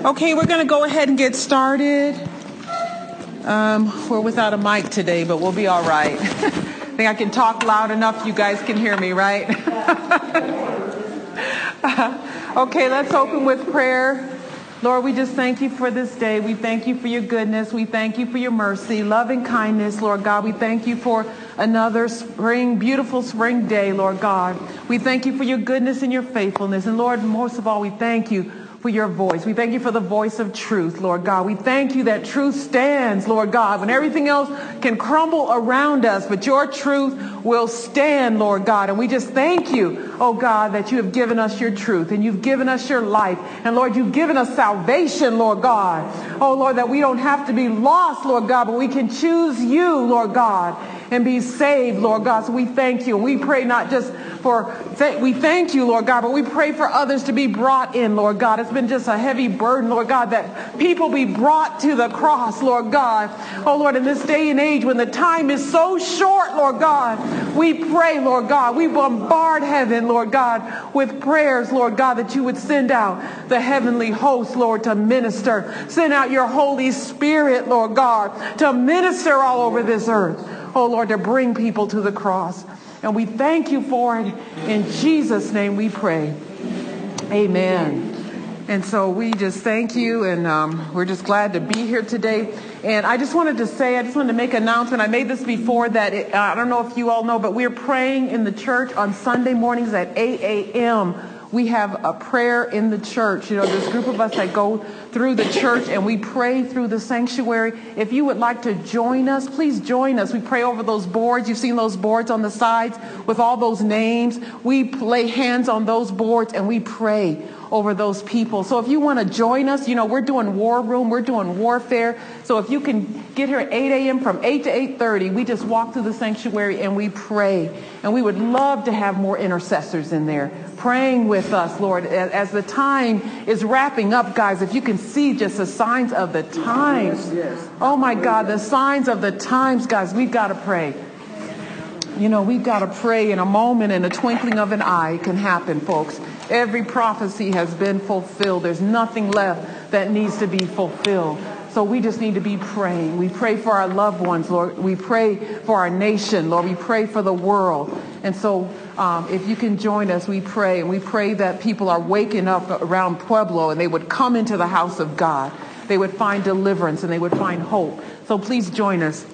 Okay, we're going to go ahead and get started. We're without a mic today, but we'll be all right. I think I can talk loud enough you guys can hear me, right? Okay, let's open with prayer. Lord, we just thank you for this day. We thank you for your goodness. We thank you for your mercy, love, and kindness, Lord God. We thank you for another spring, beautiful spring day, Lord God. We thank you for your goodness and your faithfulness. And Lord, most of all, we thank you for your voice. We thank you for the voice of truth, Lord God. We thank you that truth stands, Lord God, when everything else can crumble around us, but your truth will stand, Lord God. And we just thank you, oh God, that you have given us your truth and you've given us your life. And Lord, you've given us salvation, Lord God. Oh Lord, that we don't have to be lost, Lord God, but we can choose you, Lord God, and be saved, Lord God. So we thank you. And we pray not just we thank you, Lord God, but we pray for others to be brought in, Lord God. It's been just a heavy burden, Lord God, that people be brought to the cross, Lord God. Oh, Lord, in this day and age when the time is so short, Lord God, we pray, Lord God, we bombard heaven, Lord God, with prayers, Lord God, that you would send out the heavenly host, Lord, to minister. Send out your Holy Spirit, Lord God, to minister all over this earth. Oh, Lord, to bring people to the cross. And we thank you for it. In Jesus' name we pray. Amen. And so we just thank you, and we're just glad to be here today. And I just wanted to make an announcement. I made this before that, I don't know if you all know, but we're praying in the church on Sunday mornings at 8 a.m. We have a prayer in the church. You know, there's a group of us that go through the church and we pray through the sanctuary. If you would like to join us, please join us. We pray over those boards. You've seen those boards on the sides with all those names. We lay hands on those boards and we pray over those people. So if you want to join us, you know, we're doing war room, we're doing warfare. So if you can get here at 8 a.m. from 8 to 8:30, we just walk through the sanctuary and we pray. And we would love to have more intercessors in there praying with us, Lord, as the time is wrapping up, guys. If you can see just the signs of the times. Yes. Oh my God, the signs of the times, guys, we've got to pray. You know, we've got to pray in a moment, in a twinkling of an eye. It can happen, folks. Every prophecy has been fulfilled. There's nothing left that needs to be fulfilled. So we just need to be praying. We pray for our loved ones, Lord. We pray for our nation, Lord. We pray for the world. And so if you can join us, we pray. And we pray that people are waking up around Pueblo and they would come into the house of God. They would find deliverance and they would find hope. So please join us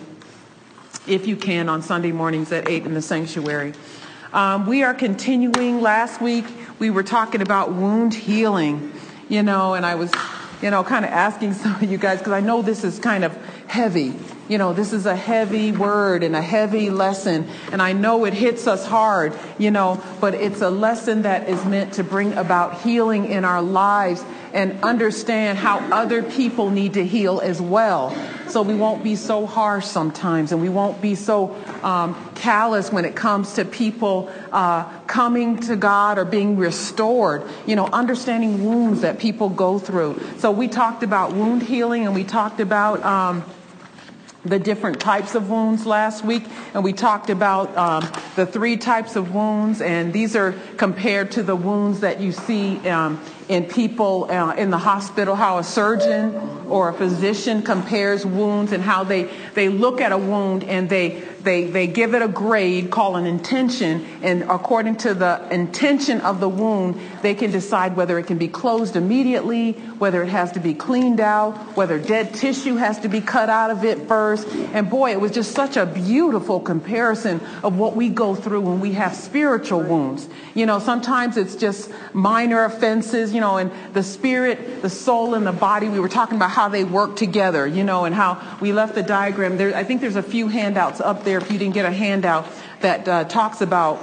if you can on Sunday mornings at 8 in the sanctuary. We are continuing. Last week we were talking about wound healing, you know, and I was, you know, kind of asking some of you guys, because I know this is kind of heavy. You know, this is a heavy word and a heavy lesson, and I know it hits us hard, you know, but it's a lesson that is meant to bring about healing in our lives and understand how other people need to heal as well. So we won't be so harsh sometimes, and we won't be so callous when it comes to people coming to God or being restored, you know, understanding wounds that people go through. So we talked about wound healing, and we talked about the different types of wounds last week, and we talked about the 3 types of wounds, and these are compared to the wounds that you see in people in the hospital, how a surgeon or a physician compares wounds and how they look at a wound and they give it a grade called an intention, and according to the intention of the wound, they can decide whether it can be closed immediately, whether it has to be cleaned out, whether dead tissue has to be cut out of it first. And boy, it was just such a beautiful comparison of what we go through when we have spiritual wounds. You know, sometimes it's just minor offenses, you know, and the spirit, the soul, and the body, we were talking about how they work together, you know, and how we left the diagram there. I think there's a few handouts up there if you didn't get a handout that talks about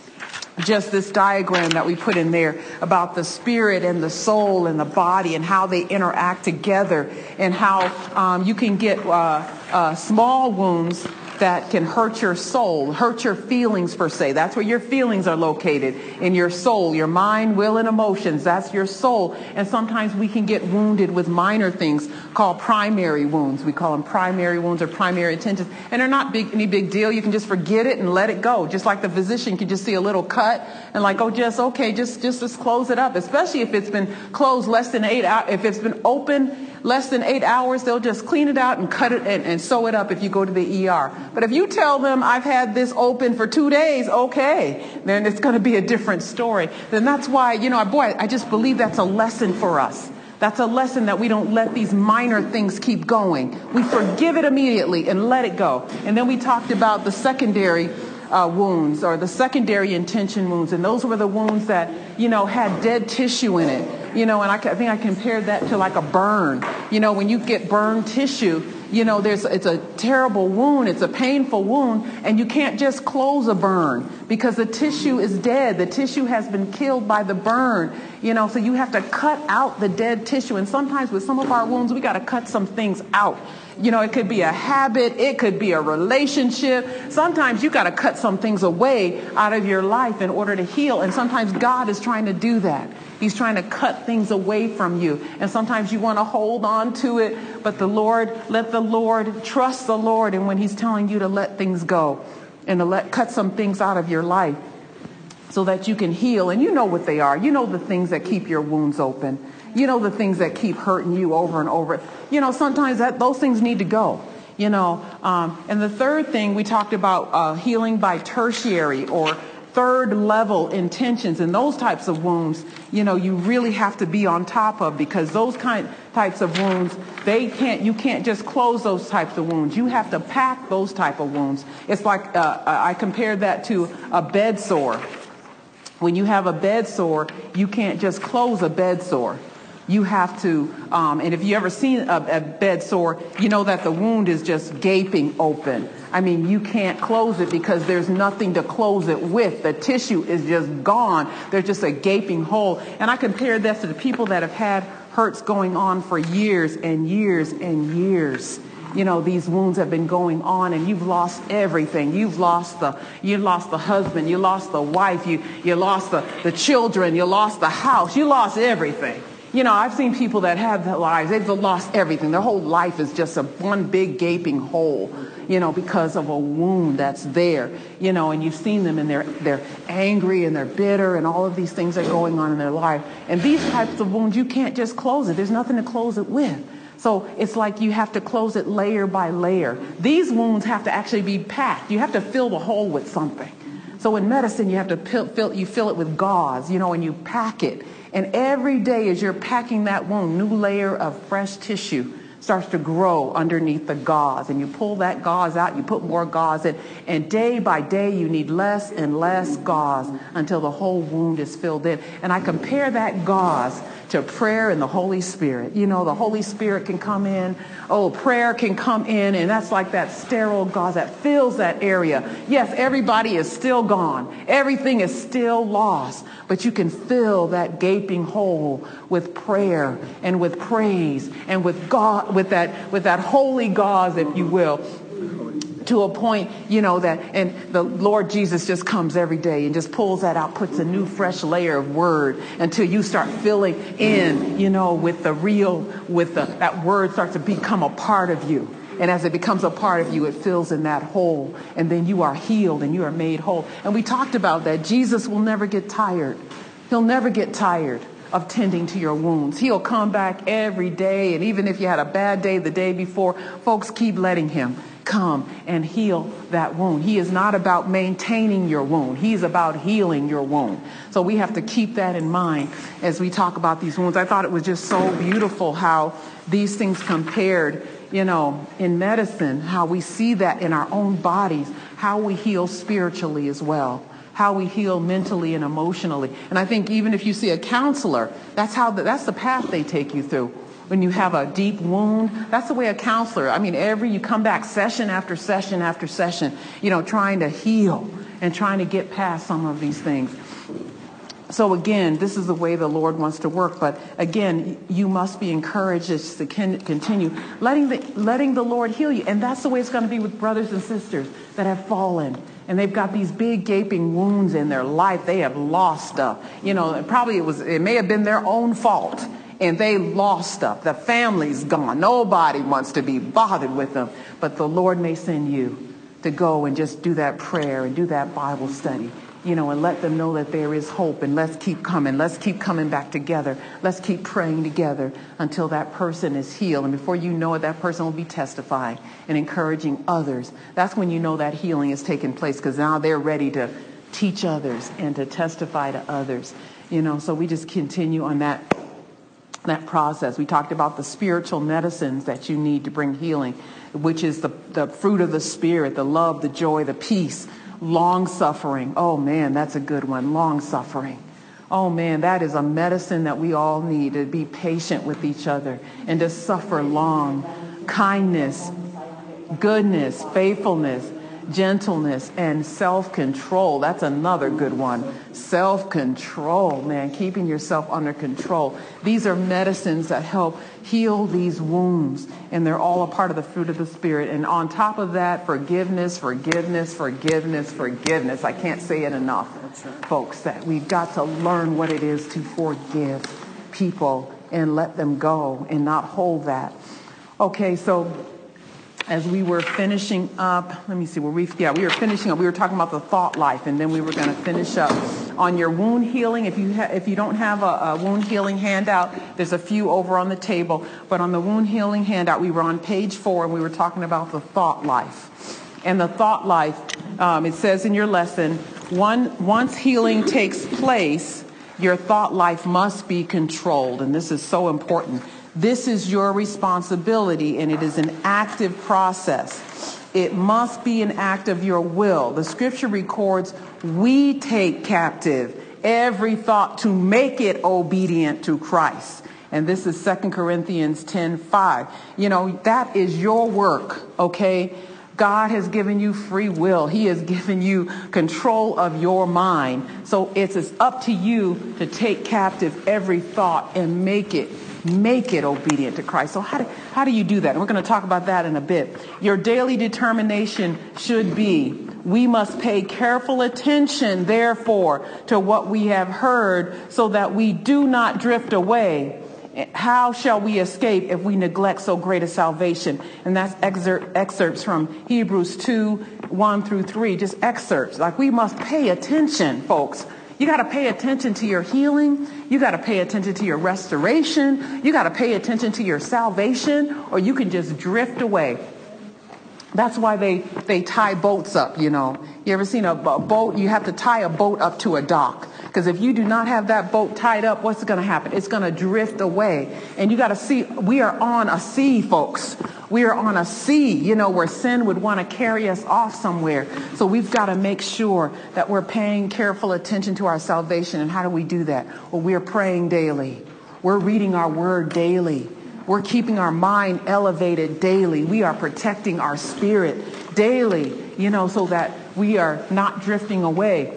just this diagram that we put in there about the spirit and the soul and the body and how they interact together, and how you can get small wounds that can hurt your soul, hurt your feelings per se. That's where your feelings are located, in your soul, your mind, will, and emotions. That's your soul. And sometimes we can get wounded with minor things called primary wounds. We call them primary wounds or primary intentions. And they're not any big deal. You can just forget it and let it go. Just like the physician can just see a little cut and like, oh, just close it up. Especially if it's been closed less than 8 hours. If it's been open less than 8 hours, they'll just clean it out and cut it and sew it up if you go to the ER. But if you tell them, I've had this open for 2 days, okay, then it's going to be a different story. Then that's why, I just believe that's a lesson for us. That's a lesson that we don't let these minor things keep going. We forgive it immediately and let it go. And then we talked about the secondary wounds or the secondary intention wounds. And those were the wounds that, had dead tissue in it. And I think I compared that to like a burn. When you get burned tissue, it's a terrible wound. It's a painful wound. And you can't just close a burn because the tissue is dead. The tissue has been killed by the burn. So you have to cut out the dead tissue. And sometimes with some of our wounds, we got to cut some things out. It could be a habit. It could be a relationship. Sometimes you got to cut some things away out of your life in order to heal. And sometimes God is trying to do that. He's trying to cut things away from you. And sometimes you want to hold on to it. But trust the Lord. And when he's telling you to let things go and to cut some things out of your life so that you can heal. And you know what they are. You know the things that keep your wounds open. You know the things that keep hurting you over and over. Sometimes those things need to go. And the third thing we talked about healing by tertiary or third level intentions, and those types of wounds, you really have to be on top of, because those types of wounds, you can't just close those types of wounds. You have to pack those type of wounds. It's like I compared that to a bed sore. When you have a bed sore, you can't just close a bed sore. You have to, and if you ever seen a bed sore, you know that the wound is just gaping open. I mean, you can't close it because there's nothing to close it with. The tissue is just gone. There's just a gaping hole. And I compared that to the people that have had hurts going on for years and years and years. These wounds have been going on and you've lost everything. You lost the husband, you lost the wife, you lost the children, you lost the house, you lost everything. I've seen people that have their lives, they've lost everything. Their whole life is just one big gaping hole, because of a wound that's there, and you've seen them and they're angry and they're bitter and all of these things are going on in their life. And these types of wounds, you can't just close it. There's nothing to close it with. So it's like you have to close it layer by layer. These wounds have to actually be packed. You have to fill the hole with something. So in medicine, you have to fill it with gauze, and you pack it. And every day as you're packing that wound, new layer of fresh tissue starts to grow underneath the gauze. And you pull that gauze out, you put more gauze in. And day by day, you need less and less gauze until the whole wound is filled in. And I compare that gauze to prayer and the Holy Spirit. The Holy Spirit can come in. Prayer can come in, and that's like that sterile gauze that fills that area. Yes, everybody is still gone. Everything is still lost. But you can fill that gaping hole with prayer and with praise and with God, with that holy gauze, if you will. To a point, and the Lord Jesus just comes every day and just pulls that out, puts a new fresh layer of word until you start filling in, with that word starts to become a part of you. And as it becomes a part of you, it fills in that hole. And then you are healed and you are made whole. And we talked about that. Jesus will never get tired. He'll never get tired of tending to your wounds. He'll come back every day. And even if you had a bad day the day before, folks, keep letting him come and heal that wound. He is not about maintaining your wound. He's about healing your wound. So we have to keep that in mind as we talk about these wounds. I thought it was just so beautiful how these things compared, in medicine, how we see that in our own bodies, how we heal spiritually as well, how we heal mentally and emotionally. And I think even if you see a counselor, that's the path they take you through. When you have a deep wound, that's the way a counselor, you come back session after session after session, trying to heal and trying to get past some of these things. So again, this is the way the Lord wants to work. But again, you must be encouraged to continue letting the Lord heal you. And that's the way it's going to be with brothers and sisters that have fallen. And they've got these big gaping wounds in their life. They have lost stuff. You know, it may have been their own fault. And they lost stuff. The family's gone. Nobody wants to be bothered with them. But the Lord may send you to go and just do that prayer and do that Bible study, you know, and let them know that there is hope. And let's keep coming. Let's keep coming back together. Let's keep praying together until that person is healed. And before you know it, that person will be testifying and encouraging others. That's when you know that healing is taking place, because now they're ready to teach others and to testify to others. You know, so we just continue on that process. We talked about the spiritual medicines that you need to bring healing, which is the fruit of the Spirit, the love, the joy, the peace, long suffering. Oh man, that's a good one. Long suffering. Oh man, that is a medicine that we all need, to be patient with each other and to suffer long. Kindness, goodness, faithfulness, gentleness, and self-control. That's another good one. Self-control, man, keeping yourself under control. These are medicines that help heal these wounds, and they're all a part of the fruit of the Spirit. And on top of that, forgiveness, forgiveness, forgiveness, forgiveness. I can't say it enough, folks, that we've got to learn what it is to forgive people and let them go and not hold that. Okay, so as we were finishing up, let me see, we were finishing up. We were talking about the thought life, and then we were going to finish up on your wound healing. If you don't have a wound healing handout, there's a few over on the table. But on the wound healing handout, we were on page 4, and we were talking about the thought life. And the thought life, it says in your lesson, once healing takes place, your thought life must be controlled. And this is so important. This is your responsibility, and it is an active process. It must be an act of your will. The scripture records, we take captive every thought to make it obedient to Christ. And this is 2 Corinthians 10:5. You know, that is your work, okay? God has given you free will. He has given you control of your mind. So it's up to you to take captive every thought and make it obedient to Christ. So how do you do that? And we're going to talk about that in a bit. Your daily determination should be, we must pay careful attention, therefore, to what we have heard, so that we do not drift away. How shall we escape if we neglect so great a salvation? And that's excerpts from Hebrews 2:1-3, just excerpts. Like, we must pay attention, folks. You got to pay attention to your healing. You got to pay attention to your restoration. You got to pay attention to your salvation, or you can just drift away. That's why they tie boats up, you know. You ever seen a boat? You have to tie a boat up to a dock. Because if you do not have that boat tied up, what's going to happen? It's going to drift away. And you got to see, we are on a sea, folks. We are on a sea, you know, where sin would want to carry us off somewhere. So we've got to make sure that we're paying careful attention to our salvation. And how do we do that? Well, we're praying daily. We're reading our word daily. We're keeping our mind elevated daily. We are protecting our spirit daily, you know, so that we are not drifting away.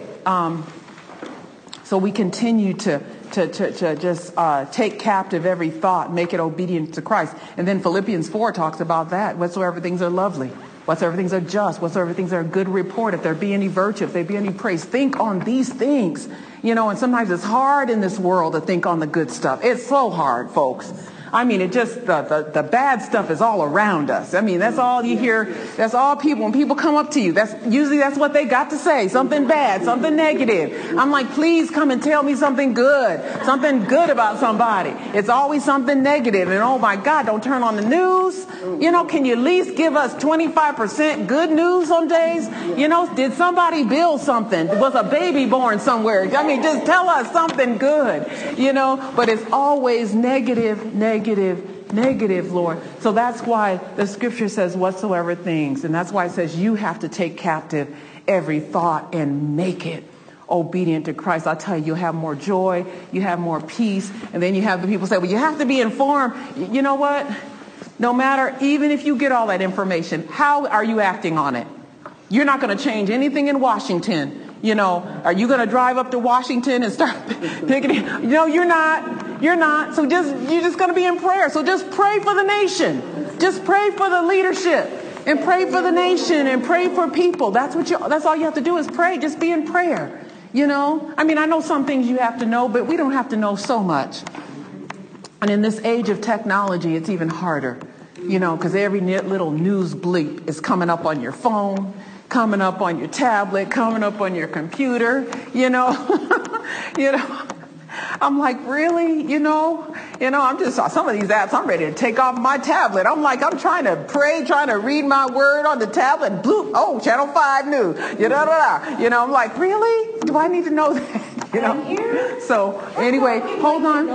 So we continue to just take captive every thought, make it obedient to Christ. And then Philippians 4 talks about that. Whatsoever things are lovely, whatsoever things are just, whatsoever things are good report, if there be any virtue, if there be any praise, think on these things. You know, and sometimes it's hard in this world to think on the good stuff. It's so hard, folks. I mean, it just, the bad stuff is all around us. I mean, that's all you hear. That's all people, when people come up to you, that's what they got to say. Something bad, something negative. I'm like, please come and tell me something good about somebody. It's always something negative. And oh my God, don't turn on the news. You know, can you at least give us 25% good news some days? You know, did somebody build something? Was a baby born somewhere? I mean, just tell us something good, you know, but it's always negative, Lord. So that's why the scripture says whatsoever things. And that's why it says you have to take captive every thought and make it obedient to Christ. I'll tell you, you'll have more joy, you have more peace. And then you have the people say, well, you have to be informed. You know what? No matter, even if you get all that information, how are you acting on it? You're not going to change anything in Washington. Are you going to drive up to Washington and start picketing? No, you're not. You're not. So you're just going to be in prayer. So just pray for the nation. Just pray for the leadership and pray for the nation and pray for people. That's all you have to do is pray. Just be in prayer. I know some things you have to know, but we don't have to know so much. And in this age of technology, it's even harder, because every little news bleep is coming up on your phone, coming up on your tablet, coming up on your computer, I'm like, really? I'm just, some of these apps, I'm ready to take off my tablet. I'm trying to pray, trying to read my word on the tablet. Bloop, oh, Channel 5 News. I'm like, really? Do I need to know that? So anyway, hold on.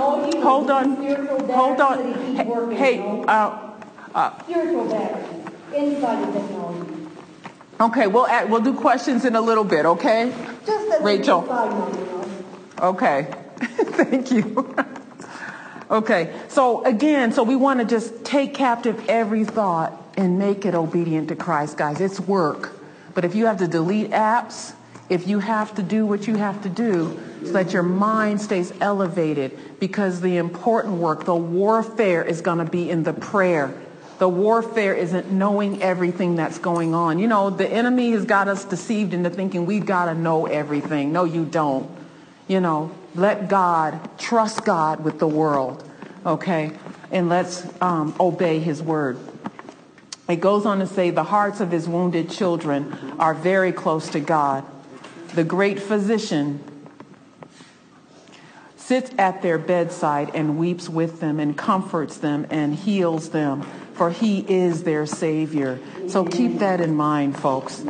Hey, spiritual battery inside the technology. Okay, we'll do questions in a little bit, okay? Just Rachel. Okay. Thank you. Okay. So we want to just take captive every thought and make it obedient to Christ, guys. It's work. But if you have to delete apps, if you have to do what you have to do so that your mind stays elevated, because the important work, the warfare is going to be in the prayer. The warfare isn't knowing everything that's going on. The enemy has got us deceived into thinking we've got to know everything. No, you don't. Let God, trust God with the world, okay? And let's obey his word. It goes on to say the hearts of his wounded children are very close to God. The great physician sits at their bedside and weeps with them and comforts them and heals them, for he is their Savior. So keep that in mind, folks.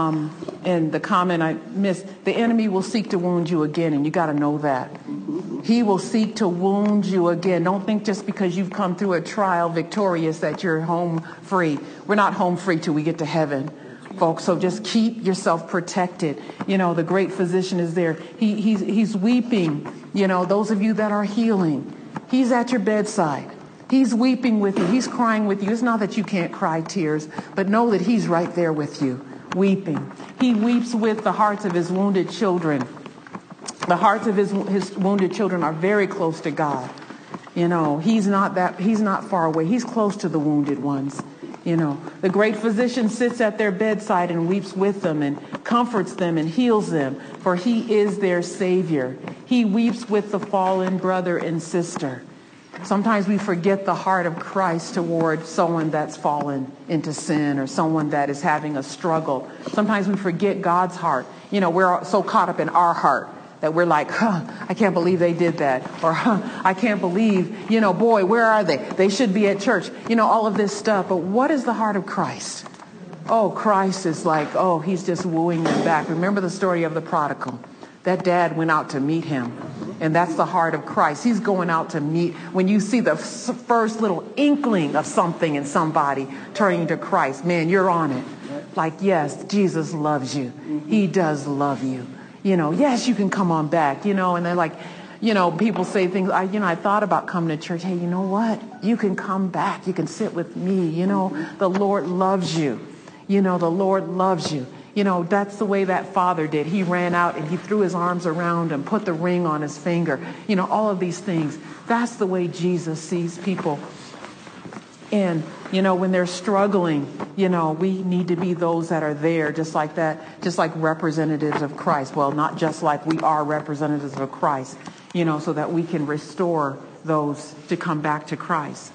And the comment I missed, the enemy will seek to wound you again, and you got to know that. He will seek to wound you again. Don't think just because you've come through a trial victorious that you're home free. We're not home free till we get to heaven, folks. So just keep yourself protected. The great physician is there. He's weeping. Those of you that are healing, he's at your bedside. He's weeping with you. He's crying with you. It's not that you can't cry tears, but know that he's right there with you, weeping. He weeps with the hearts of his wounded children. The hearts of his wounded children are very close to God. He's not far away. He's close to the wounded ones. The great physician sits at their bedside and weeps with them and comforts them and heals them, for he is their Savior. He weeps with the fallen brother and sister. Sometimes we forget the heart of Christ toward someone that's fallen into sin or someone that is having a struggle. Sometimes we forget God's heart. We're so caught up in our heart that we're like, I can't believe they did that. Or, I can't believe, boy, where are they? They should be at church. All of this stuff. But what is the heart of Christ? Oh, Christ is like, he's just wooing them back. Remember the story of the prodigal. That dad went out to meet him. And that's the heart of Christ. He's going out to meet. When you see the first little inkling of something in somebody turning to Christ, man, you're on it. Like, yes, Jesus loves you. He does love you. Yes, you can come on back, and they're like, people say things, I thought about coming to church. Hey, you know what? You can come back. You can sit with me. The Lord loves you. The Lord loves you. That's the way that father did. He ran out and he threw his arms around him, put the ring on his finger, all of these things. That's the way Jesus sees people. And, when they're struggling, we need to be those that are there just like that, just like representatives of Christ. Well, not just like we are representatives of Christ, so that we can restore those to come back to Christ.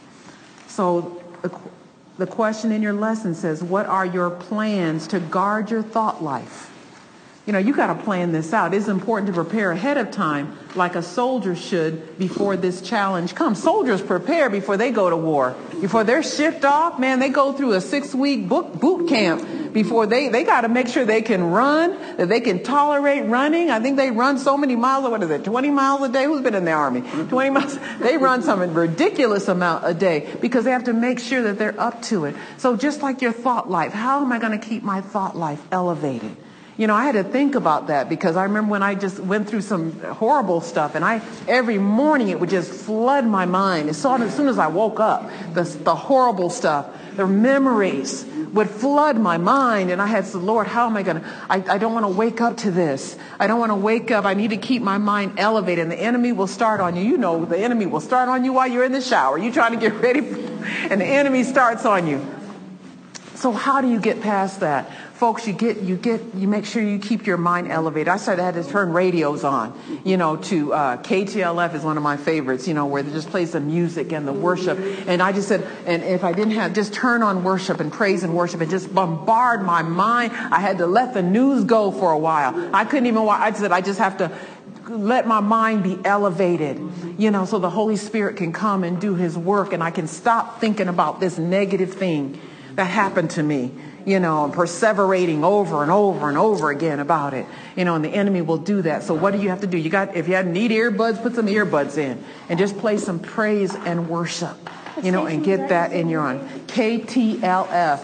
So the question in your lesson says, what are your plans to guard your thought life? You got to plan this out. It's important to prepare ahead of time like a soldier should before this challenge comes. Soldiers prepare before they go to war. Before they're shipped off, man, they go through a 6-week boot camp before they got to make sure they can run, that they can tolerate running. I think they run so many miles, 20 miles a day? Who's been in the Army? 20 miles. They run some ridiculous amount a day because they have to make sure that they're up to it. So just like your thought life, how am I going to keep my thought life elevated? I had to think about that, because I remember when I just went through some horrible stuff, and every morning it would just flood my mind. As soon as I woke up, the horrible stuff, the memories would flood my mind. And I had said, Lord, how am I going to, I don't want to wake up to this. I don't want to wake up. I need to keep my mind elevated. And the enemy will start on you. The enemy will start on you while you're in the shower. You're trying to get ready, and the enemy starts on you. So how do you get past that? Folks, you make sure you keep your mind elevated. I had to turn radios on, to KTLF is one of my favorites, where they just play some music and the worship. And I just said, and if I didn't have, just turn on worship and praise and worship and just bombard my mind. I had to let the news go for a while. I couldn't even watch. I said, I just have to let my mind be elevated, so the Holy Spirit can come and do his work, and I can stop thinking about this negative thing that happened to me, and perseverating over and over and over again about it, and the enemy will do that. So what do you have to do? If you need earbuds, put some earbuds in and just play some praise and worship, and get that in your own. KTLF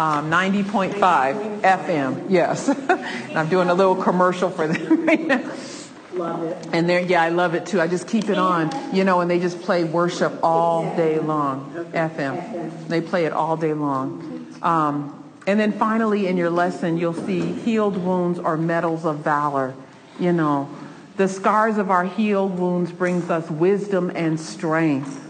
90.5 FM. Yes. I'm doing a little commercial for them right now. Love it. And I love it too. I just keep it on, and they just play worship all day long. FM. They play it all day long. And then finally in your lesson, you'll see healed wounds are medals of valor. The scars of our healed wounds brings us wisdom and strength.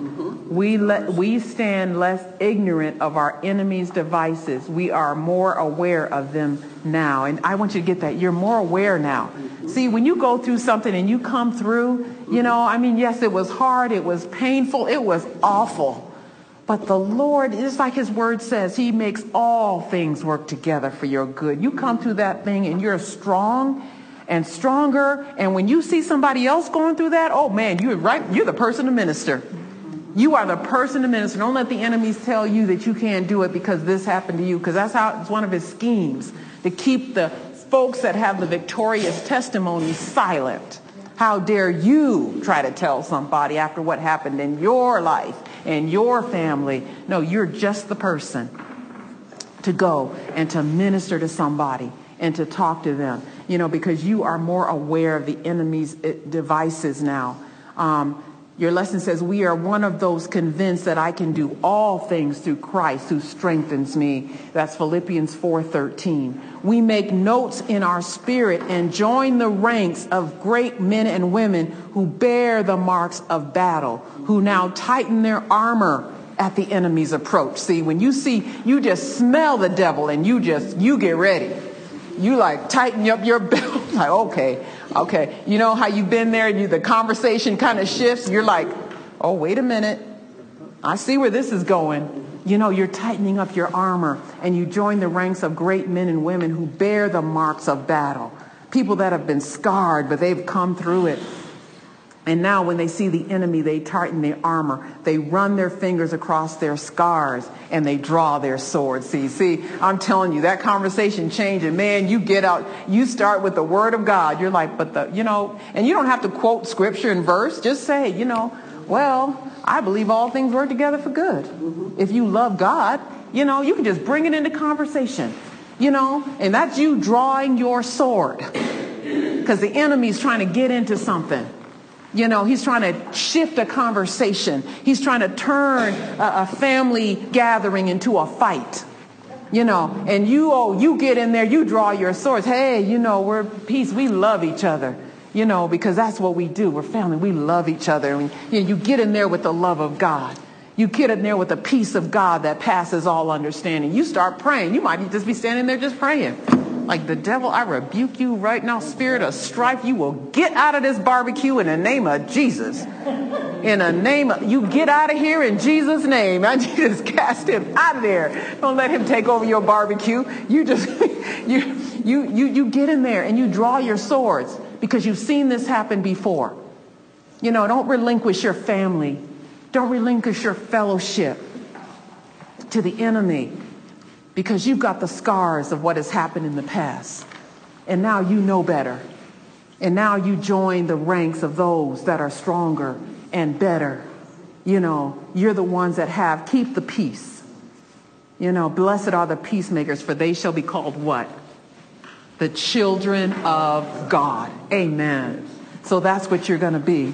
We stand less ignorant of our enemy's devices. We are more aware of them now. And I want you to get that. You're more aware now. See, when you go through something and you come through, yes, it was hard. It was painful. It was awful. But the Lord, just like his word says, he makes all things work together for your good. You come through that thing and you're strong and stronger. And when you see somebody else going through that, oh man, you're right. You're the person to minister. You are the person to minister. Don't let the enemies tell you that you can't do it because this happened to you, because it's one of his schemes, to keep the folks that have the victorious testimony silent. How dare you try to tell somebody after what happened in your life and your family? No, you're just the person to go and to minister to somebody and to talk to them, because you are more aware of the enemy's devices now. Your lesson says we are one of those convinced that I can do all things through Christ who strengthens me. That's Philippians 4:13. We make notes in our spirit and join the ranks of great men and women who bear the marks of battle, who now tighten their armor at the enemy's approach. See, when you just smell the devil and you get ready. You tighten up your belt. Okay. You know how you've been there and the conversation kind of shifts. You're like, oh, wait a minute. I see where this is going. You're tightening up your armor and you join the ranks of great men and women who bear the marks of battle. People that have been scarred, but they've come through it. And now when they see the enemy, they tighten their armor. They run their fingers across their scars and they draw their swords. See, I'm telling you, that conversation changes. Man, you get out, you start with the word of God. You're like, and you don't have to quote scripture and verse. Just say, well, I believe all things work together for good. If you love God, you can just bring it into conversation, and that's you drawing your sword, because the enemy's trying to get into something. He's trying to shift a conversation. He's trying to turn a family gathering into a fight, and you get in there, you draw your swords. Hey, we're peace. We love each other, because that's what we do. We're family. We love each other. And you get in there with the love of God. You get in there with the peace of God that passes all understanding. You start praying. You might just be standing there just praying. Like, the devil, I rebuke you right now, spirit of strife. You will get out of this barbecue in the name of Jesus. You get out of here in Jesus' name. I just cast him out of there. Don't let him take over your barbecue. You just, you get in there and you draw your swords, because you've seen this happen before. Don't relinquish your family. Don't relinquish your fellowship to the enemy, because you've got the scars of what has happened in the past. And now you know better. And now you join the ranks of those that are stronger and better. You're the ones that keep the peace. Blessed are the peacemakers, for they shall be called what? the children of God. Amen. So that's what you're going to be.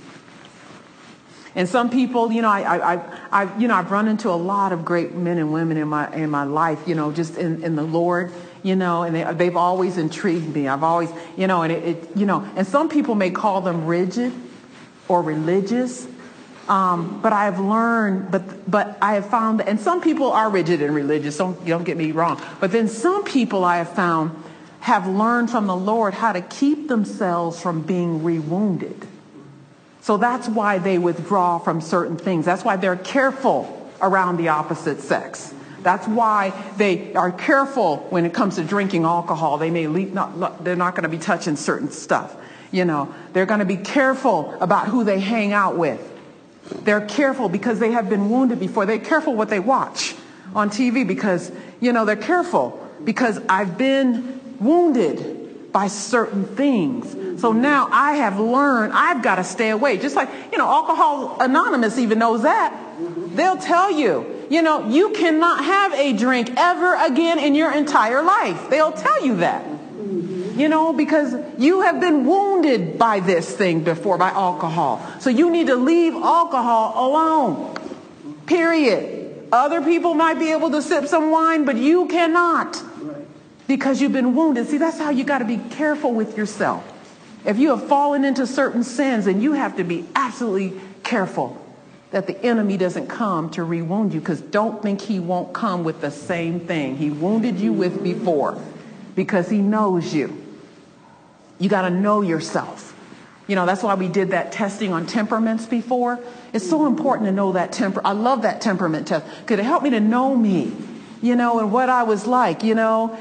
And some people, I've run into a lot of great men and women in my life, just in the Lord, and they've always intrigued me. I've always, and some people may call them rigid or religious. But I have learned, but I have found that, and some people are rigid and religious, don't get me wrong. But then some people I have found have learned from the Lord how to keep themselves from being rewounded. So that's why they withdraw from certain things. That's why they're careful around the opposite sex. That's why they are careful when it comes to drinking alcohol. They may they're not going to be touching certain stuff. They're going to be careful about who they hang out with. They're careful because they have been wounded before. They're careful what they watch on TV because, they're careful because I've been wounded by certain things. So now I have learned I've got to stay away. Just like, Alcohol Anonymous even knows that. They'll tell you, you cannot have a drink ever again in your entire life. They'll tell you that. Because you have been wounded by this thing before, by alcohol. So you need to leave alcohol alone. Period. Other people might be able to sip some wine, but you cannot. Because you've been wounded. See, that's how you got to be careful with yourself. If you have fallen into certain sins, then you have to be absolutely careful that the enemy doesn't come to rewound you, because don't think he won't come with the same thing he wounded you with before, because he knows you. You got to know yourself. That's why we did that testing on temperaments before. It's so important to know that I love that temperament test because it helped me to know me, and what I was like, and know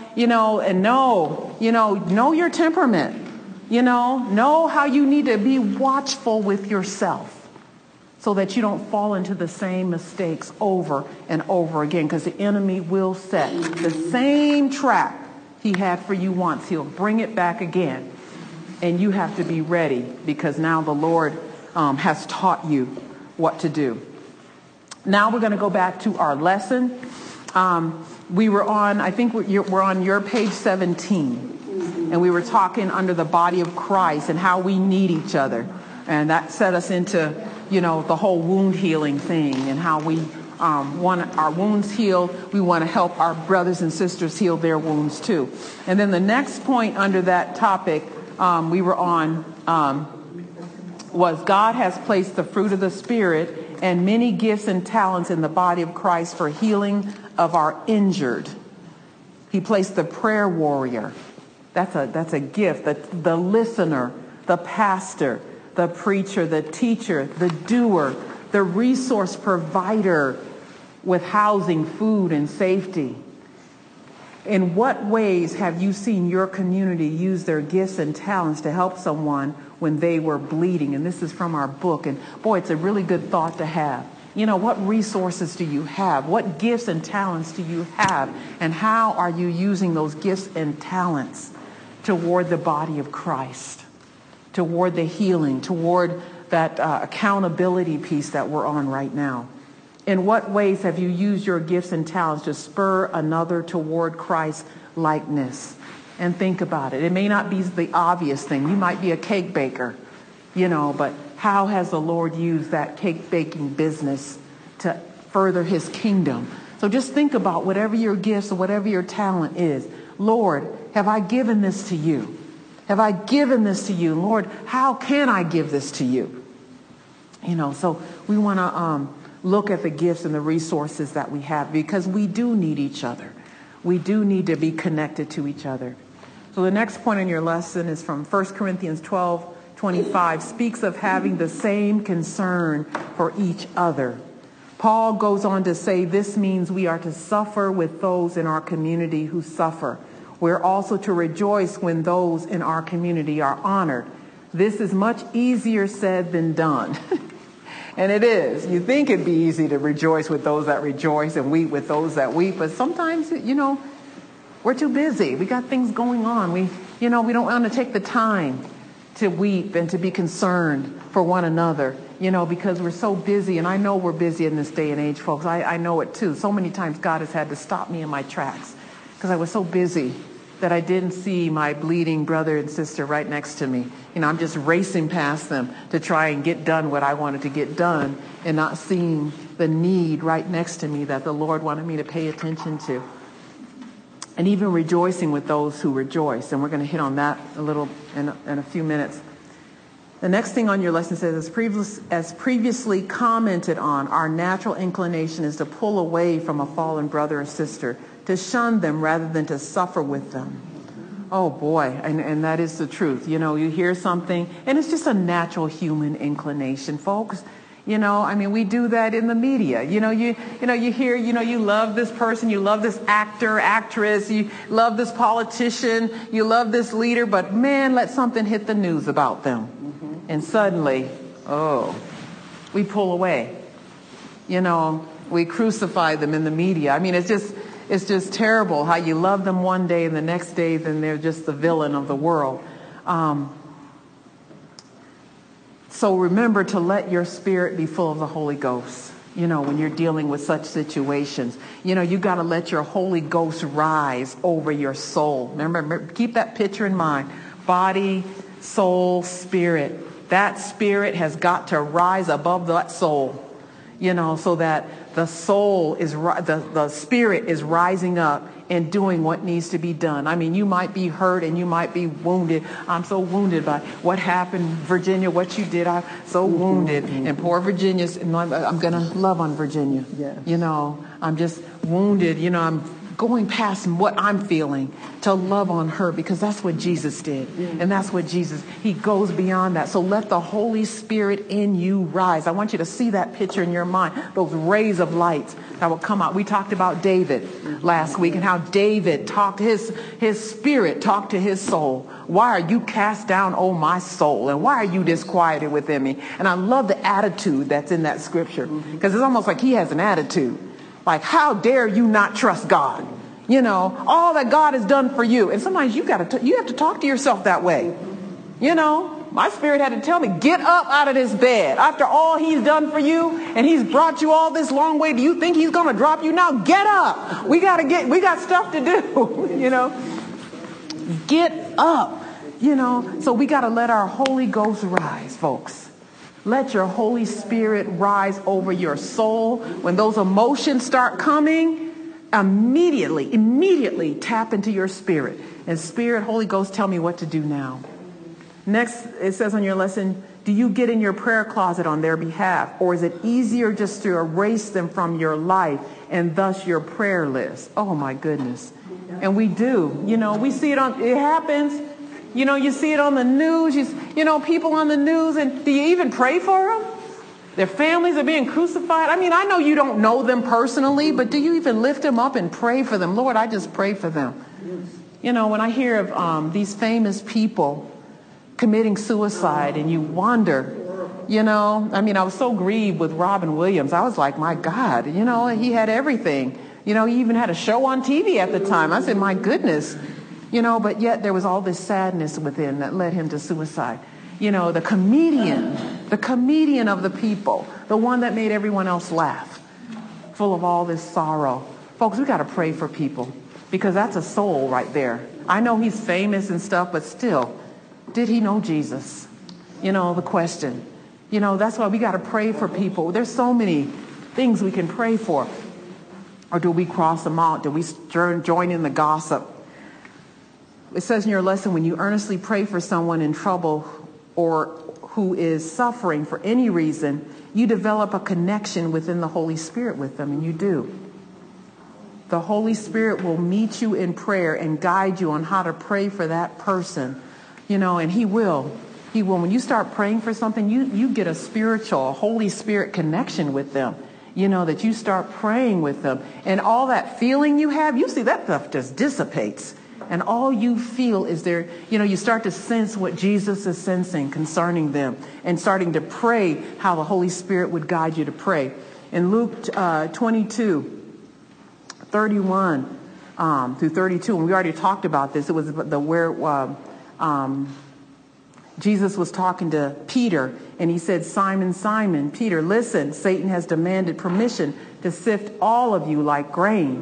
your temperament, know how you need to be watchful with yourself so that you don't fall into the same mistakes over and over again, because the enemy will set the same trap he had for you once. He'll bring it back again. And you have to be ready, because now the Lord has taught you what to do. Now we're going to go back to our lesson. We were on, I think we're on your page 17. And we were talking under the body of Christ and how we need each other. And that set us into, the whole wound healing thing, and how we want our wounds healed. We want to help our brothers and sisters heal their wounds too. And then the next point under that topic we were on was God has placed the fruit of the Spirit and many gifts and talents in the body of Christ for healing of our injured. He placed the prayer warrior. That's a gift. The listener, the pastor, the preacher, the teacher, the doer, the resource provider with housing, food, and safety. In what ways have you seen your community use their gifts and talents to help someone when they were bleeding? And this is from our book. And boy, it's a really good thought to have. What resources do you have? What gifts and talents do you have? And how are you using those gifts and talents toward the body of Christ, toward the healing, toward that accountability piece that we're on right now? In what ways have you used your gifts and talents to spur another toward Christ's likeness? And think about it. It may not be the obvious thing. You might be a cake baker, but how has the Lord used that cake baking business to further his kingdom? So just think about whatever your gifts or whatever your talent is. Lord, have I given this to you? Have I given this to you? Lord, how can I give this to you? So we want to look at the gifts and the resources that we have, because we do need each other. We do need to be connected to each other. So the next point in your lesson is from 1 Corinthians 12:25, speaks of having the same concern for each other. Paul goes on to say this means we are to suffer with those in our community who suffer. We're also to rejoice when those in our community are honored. This is much easier said than done. And it is. You think it'd be easy to rejoice with those that rejoice and weep with those that weep. But sometimes, we're too busy. We got things going on. We don't want to take the time to weep and to be concerned for one another, because we're so busy. And I know we're busy in this day and age, folks. I know it too. So many times God has had to stop me in my tracks because I was so busy, that I didn't see my bleeding brother and sister right next to me. I'm just racing past them to try and get done what I wanted to get done and not seeing the need right next to me that the Lord wanted me to pay attention to. And even rejoicing with those who rejoice. And we're going to hit on that a little in a few minutes. The next thing on your lesson says, as previously commented on, our natural inclination is to pull away from a fallen brother or sister, to shun them rather than to suffer with them. Oh boy, and that is the truth. You hear something, and it's just a natural human inclination, folks. We do that in the media. You hear, you love this person, you love this actor, actress, you love this politician, you love this leader, but man, let something hit the news about them. And suddenly, we pull away. We crucify them in the media. It's just terrible how you love them one day and the next day, then they're just the villain of the world. So remember to let your spirit be full of the Holy Ghost, when you're dealing with such situations. You got to let your Holy Ghost rise over your soul. Remember, keep that picture in mind. Body, soul, spirit. That spirit has got to rise above that soul, so that the soul is, the spirit is rising up and doing what needs to be done. You might be hurt and you might be wounded. I'm so wounded by what happened, Virginia, what you did. I'm so wounded. And poor Virginia, I'm going to love on Virginia. Yeah. I'm just wounded. I'm going past what I'm feeling to love on her, because that's what Jesus did. And that's what he goes beyond that. So let the Holy Spirit in you rise. I want you to see that picture in your mind, those rays of light that will come out. We talked about David last week and how David talked, his spirit talked to his soul. Why are you cast down, oh my soul? And why are you disquieted within me? And I love the attitude that's in that scripture, because it's almost like he has an attitude. Like, how dare you not trust God? All that God has done for you. And sometimes you have to talk to yourself that way. My spirit had to tell me, get up out of this bed. After all he's done for you and he's brought you all this long way, do you think he's going to drop you now? Get up. We got stuff to do, Get up, So we got to let our Holy Ghost rise, folks. Let your Holy Spirit rise over your soul. When those emotions start coming, immediately tap into your spirit. And Spirit, Holy Ghost, tell me what to do now. Next, it says on your lesson, do you get in your prayer closet on their behalf? Or is it easier just to erase them from your life and thus your prayer list? Oh, my goodness. And we do. We see it happens. You see it on the news, people on the news, and do you even pray for them? Their families are being crucified. I know you don't know them personally, but do you even lift them up and pray for them? Lord, I just pray for them. When I hear of these famous people committing suicide and you wonder, I was so grieved with Robin Williams. I was like, my God, he had everything. He even had a show on TV at the time. I said, my goodness. But yet there was all this sadness within that led him to suicide. The comedian of the people, the one that made everyone else laugh, full of all this sorrow. Folks, we got to pray for people, because that's a soul right there. I know he's famous and stuff, but still, did he know Jesus? The question. That's why we got to pray for people. There's so many things we can pray for. Or do we cross them out? Do we join in the gossip? It says in your lesson, when you earnestly pray for someone in trouble or who is suffering for any reason, you develop a connection within the Holy Spirit with them, and you do. The Holy Spirit will meet you in prayer and guide you on how to pray for that person, and He will. When you start praying for something, you get a spiritual, Holy Spirit connection with them, that you start praying with them, and all that feeling you have, you see that stuff just dissipates. And all you feel is you start to sense what Jesus is sensing concerning them, and starting to pray how the Holy Spirit would guide you to pray. In Luke 22:31 through 32, and we already talked about this, it was where Jesus was talking to Peter, and he said, Simon, Simon, Peter, listen, Satan has demanded permission to sift all of you like grain.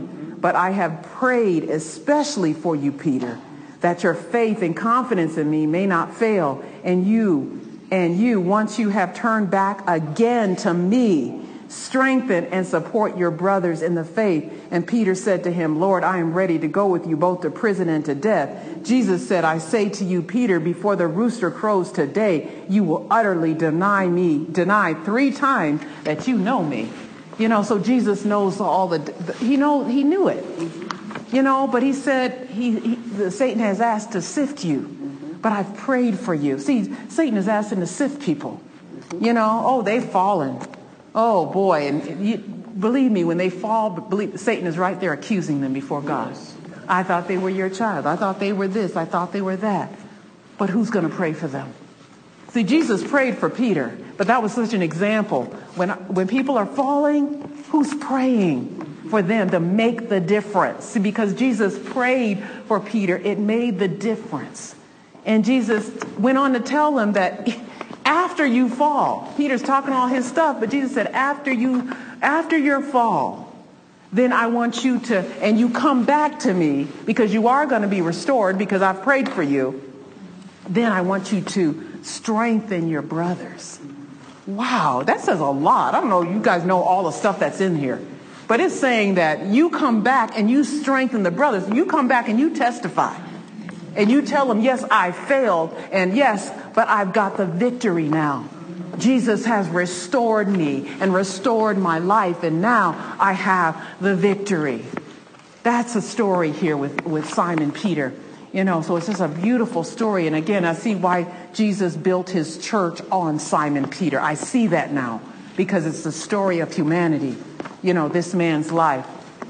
but I have prayed especially for you, Peter, that your faith and confidence in me may not fail. And you, once you have turned back again to me, strengthen and support your brothers in the faith. And Peter said to him, Lord, I am ready to go with you both to prison and to death. Jesus said, I say to you, Peter, before the rooster crows today, you will utterly deny 3 times that you know me. So Jesus knows all he knew it, but he said, Satan has asked to sift you, but I've prayed for you. See, Satan is asking to sift people, they've fallen. Oh boy. And believe me, when they fall, Satan is right there accusing them before God. I thought they were your child. I thought they were this. I thought they were that. But who's going to pray for them? See, Jesus prayed for Peter, but that was such an example. When people are falling, who's praying for them to make the difference? See, because Jesus prayed for Peter, it made the difference. And Jesus went on to tell them that after you fall, Peter's talking all his stuff, but Jesus said, after your fall, then I want you to, and you come back to me because you are going to be restored because I've prayed for you. Then I want you to strengthen your brothers. Wow, that says a lot. I don't know, you guys know all the stuff that's in here, but it's saying that you come back and you strengthen the brothers. You come back and you testify. And you tell them, yes, I failed. And yes, but I've got the victory now. Jesus has restored me and restored my life. And now I have the victory. That's a story here with Simon Peter. So it's just a beautiful story. And again, I see why Jesus built his church on Simon Peter. I see that now because it's the story of humanity, this man's life.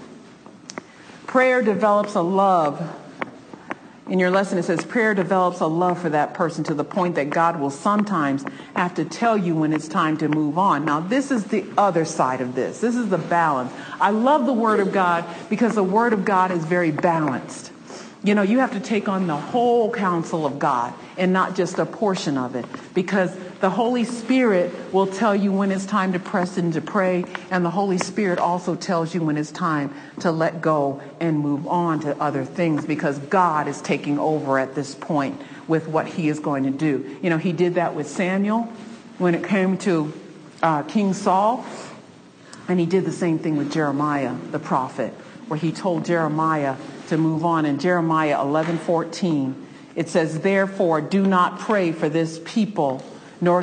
Prayer develops a love. In your lesson, it says prayer develops a love for that person to the point that God will sometimes have to tell you when it's time to move on. Now, this is the other side of this. This is the balance. I love the Word of God because the Word of God is very balanced. You have to take on the whole counsel of God and not just a portion of it, because the Holy Spirit will tell you when it's time to press into pray, and the Holy Spirit also tells you when it's time to let go and move on to other things, because God is taking over at this point with what he is going to do. He did that with Samuel when it came to King Saul, and he did the same thing with Jeremiah, the prophet, where he told Jeremiah to move on. In Jeremiah 11:14, it says, therefore, do not pray for this people, nor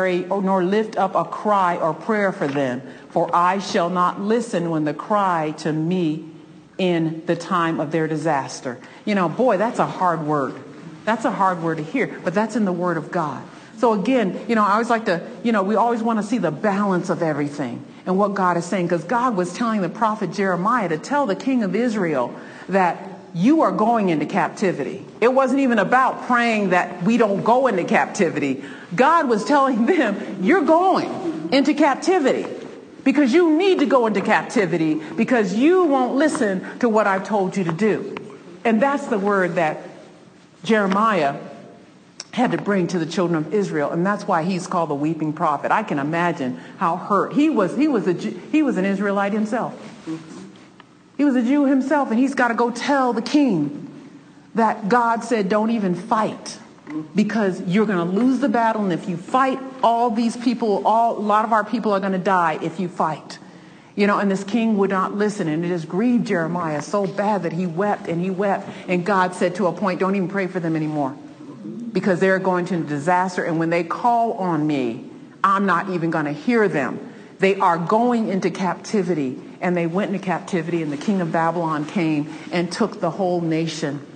lift up a cry or prayer for them, for I shall not listen when they cry to me in the time of their disaster. Boy, that's a hard word. That's a hard word to hear, but that's in the Word of God. So again, I always like to, we always want to see the balance of everything and what God is saying, because God was telling the prophet Jeremiah to tell the king of Israel that you are going into captivity. It wasn't even about praying that we don't go into captivity. God was telling them, you're going into captivity because you need to go into captivity because you won't listen to what I've told you to do. And that's the word that Jeremiah had to bring to the children of Israel. And that's why he's called the weeping prophet. I can imagine how hurt he was an Israelite himself. He was a Jew himself, and he's got to go tell the king that God said, don't even fight because you're going to lose the battle. And if you fight, all these people, a lot of our people are going to die if you fight. And this king would not listen. And it just grieved Jeremiah so bad that he wept and he wept. And God said to a point, don't even pray for them anymore because they're going to disaster. And when they call on me, I'm not even going to hear them. They are going into captivity. And they went into captivity, and the king of Babylon came and took the whole nation,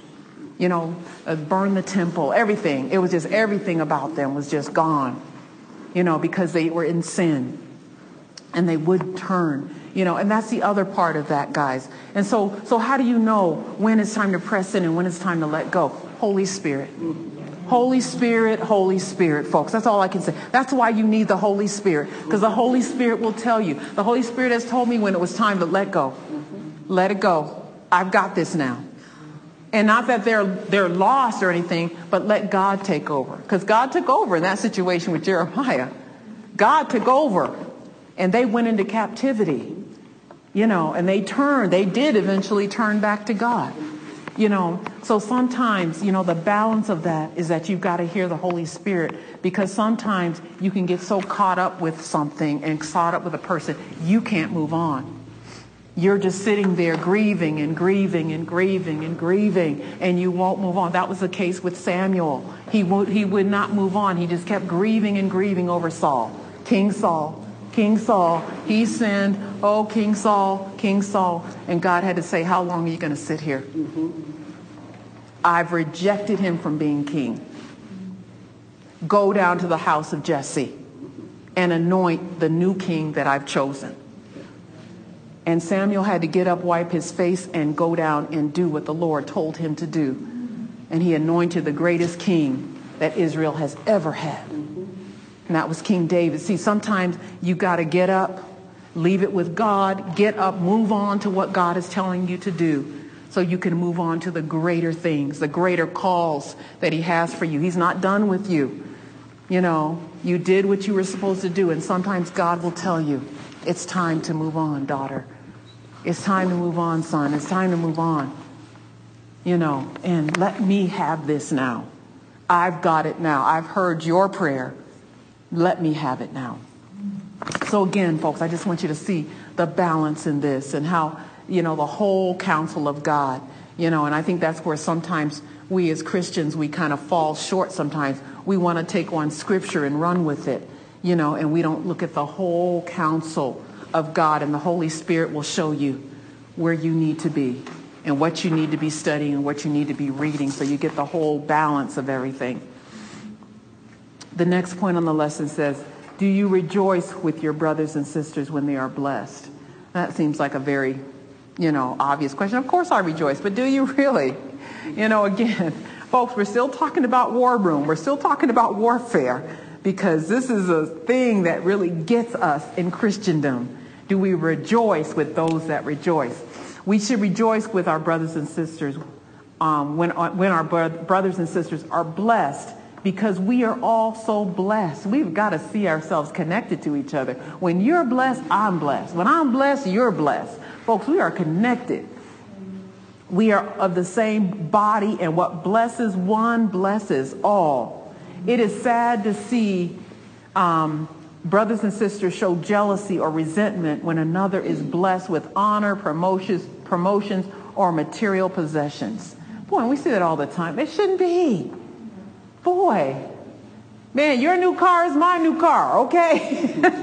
burned the temple, everything. It was just everything about them was just gone, because they were in sin and they would turn, and that's the other part of that, guys. And so how do you know when it's time to press in and when it's time to let go? Holy Spirit. Holy Spirit, folks. That's all I can say. That's why you need the Holy Spirit, because the Holy Spirit will tell you. The Holy Spirit has told me when it was time to let go. Let it go. I've got this now. And not that they're lost or anything, but let God take over. Because God took over in that situation with Jeremiah. God took over, and they went into captivity. And they did eventually turn back to God. So sometimes, the balance of that is that you've got to hear the Holy Spirit, because sometimes you can get so caught up with something and caught up with a person, you can't move on. You're just sitting there grieving and grieving and grieving and grieving, and you won't move on. That was the case with Samuel. He would not move on. He just kept grieving and grieving over Saul. King Saul, he sinned. Oh, King Saul. And God had to say, how long are you going to sit here? I've rejected him from being king. Go down to the house of Jesse and anoint the new king that I've chosen. And Samuel had to get up, wipe his face, and go down and do what the Lord told him to do. And he anointed the greatest king that Israel has ever had. And that was King David. See, sometimes you got to get up, leave it with God, get up, move on to what God is telling you to do, so you can move on to the greater things, the greater calls that he has for you. He's not done with you. You did what you were supposed to do. And sometimes God will tell you, it's time to move on, daughter. It's time to move on, son. It's time to move on. And let me have this now. I've got it now. I've heard your prayer. Let me have it now. So again, folks, I just want you to see the balance in this and how, the whole counsel of God, and I think that's where sometimes we as Christians, we kind of fall short sometimes. We want to take one scripture and run with it, and we don't look at the whole counsel of God, and the Holy Spirit will show you where you need to be and what you need to be studying and what you need to be reading, so you get the whole balance of everything. The next point on the lesson says, do you rejoice with your brothers and sisters when they are blessed? That seems like a very, obvious question. Of course I rejoice, but do you really? Again, folks, we're still talking about war room. We're still talking about warfare, because this is a thing that really gets us in Christendom. Do we rejoice with those that rejoice? We should rejoice with our brothers and sisters when our brothers and sisters are blessed, because we are all so blessed. We've got to see ourselves connected to each other. When you're blessed, I'm blessed. When I'm blessed, you're blessed. Folks, we are connected. We are of the same body, and what blesses one blesses all. It is sad to see brothers and sisters show jealousy or resentment when another is blessed with honor, promotions, or material possessions. Boy, we see that all the time. It shouldn't be. Boy, man, your new car is my new car, okay?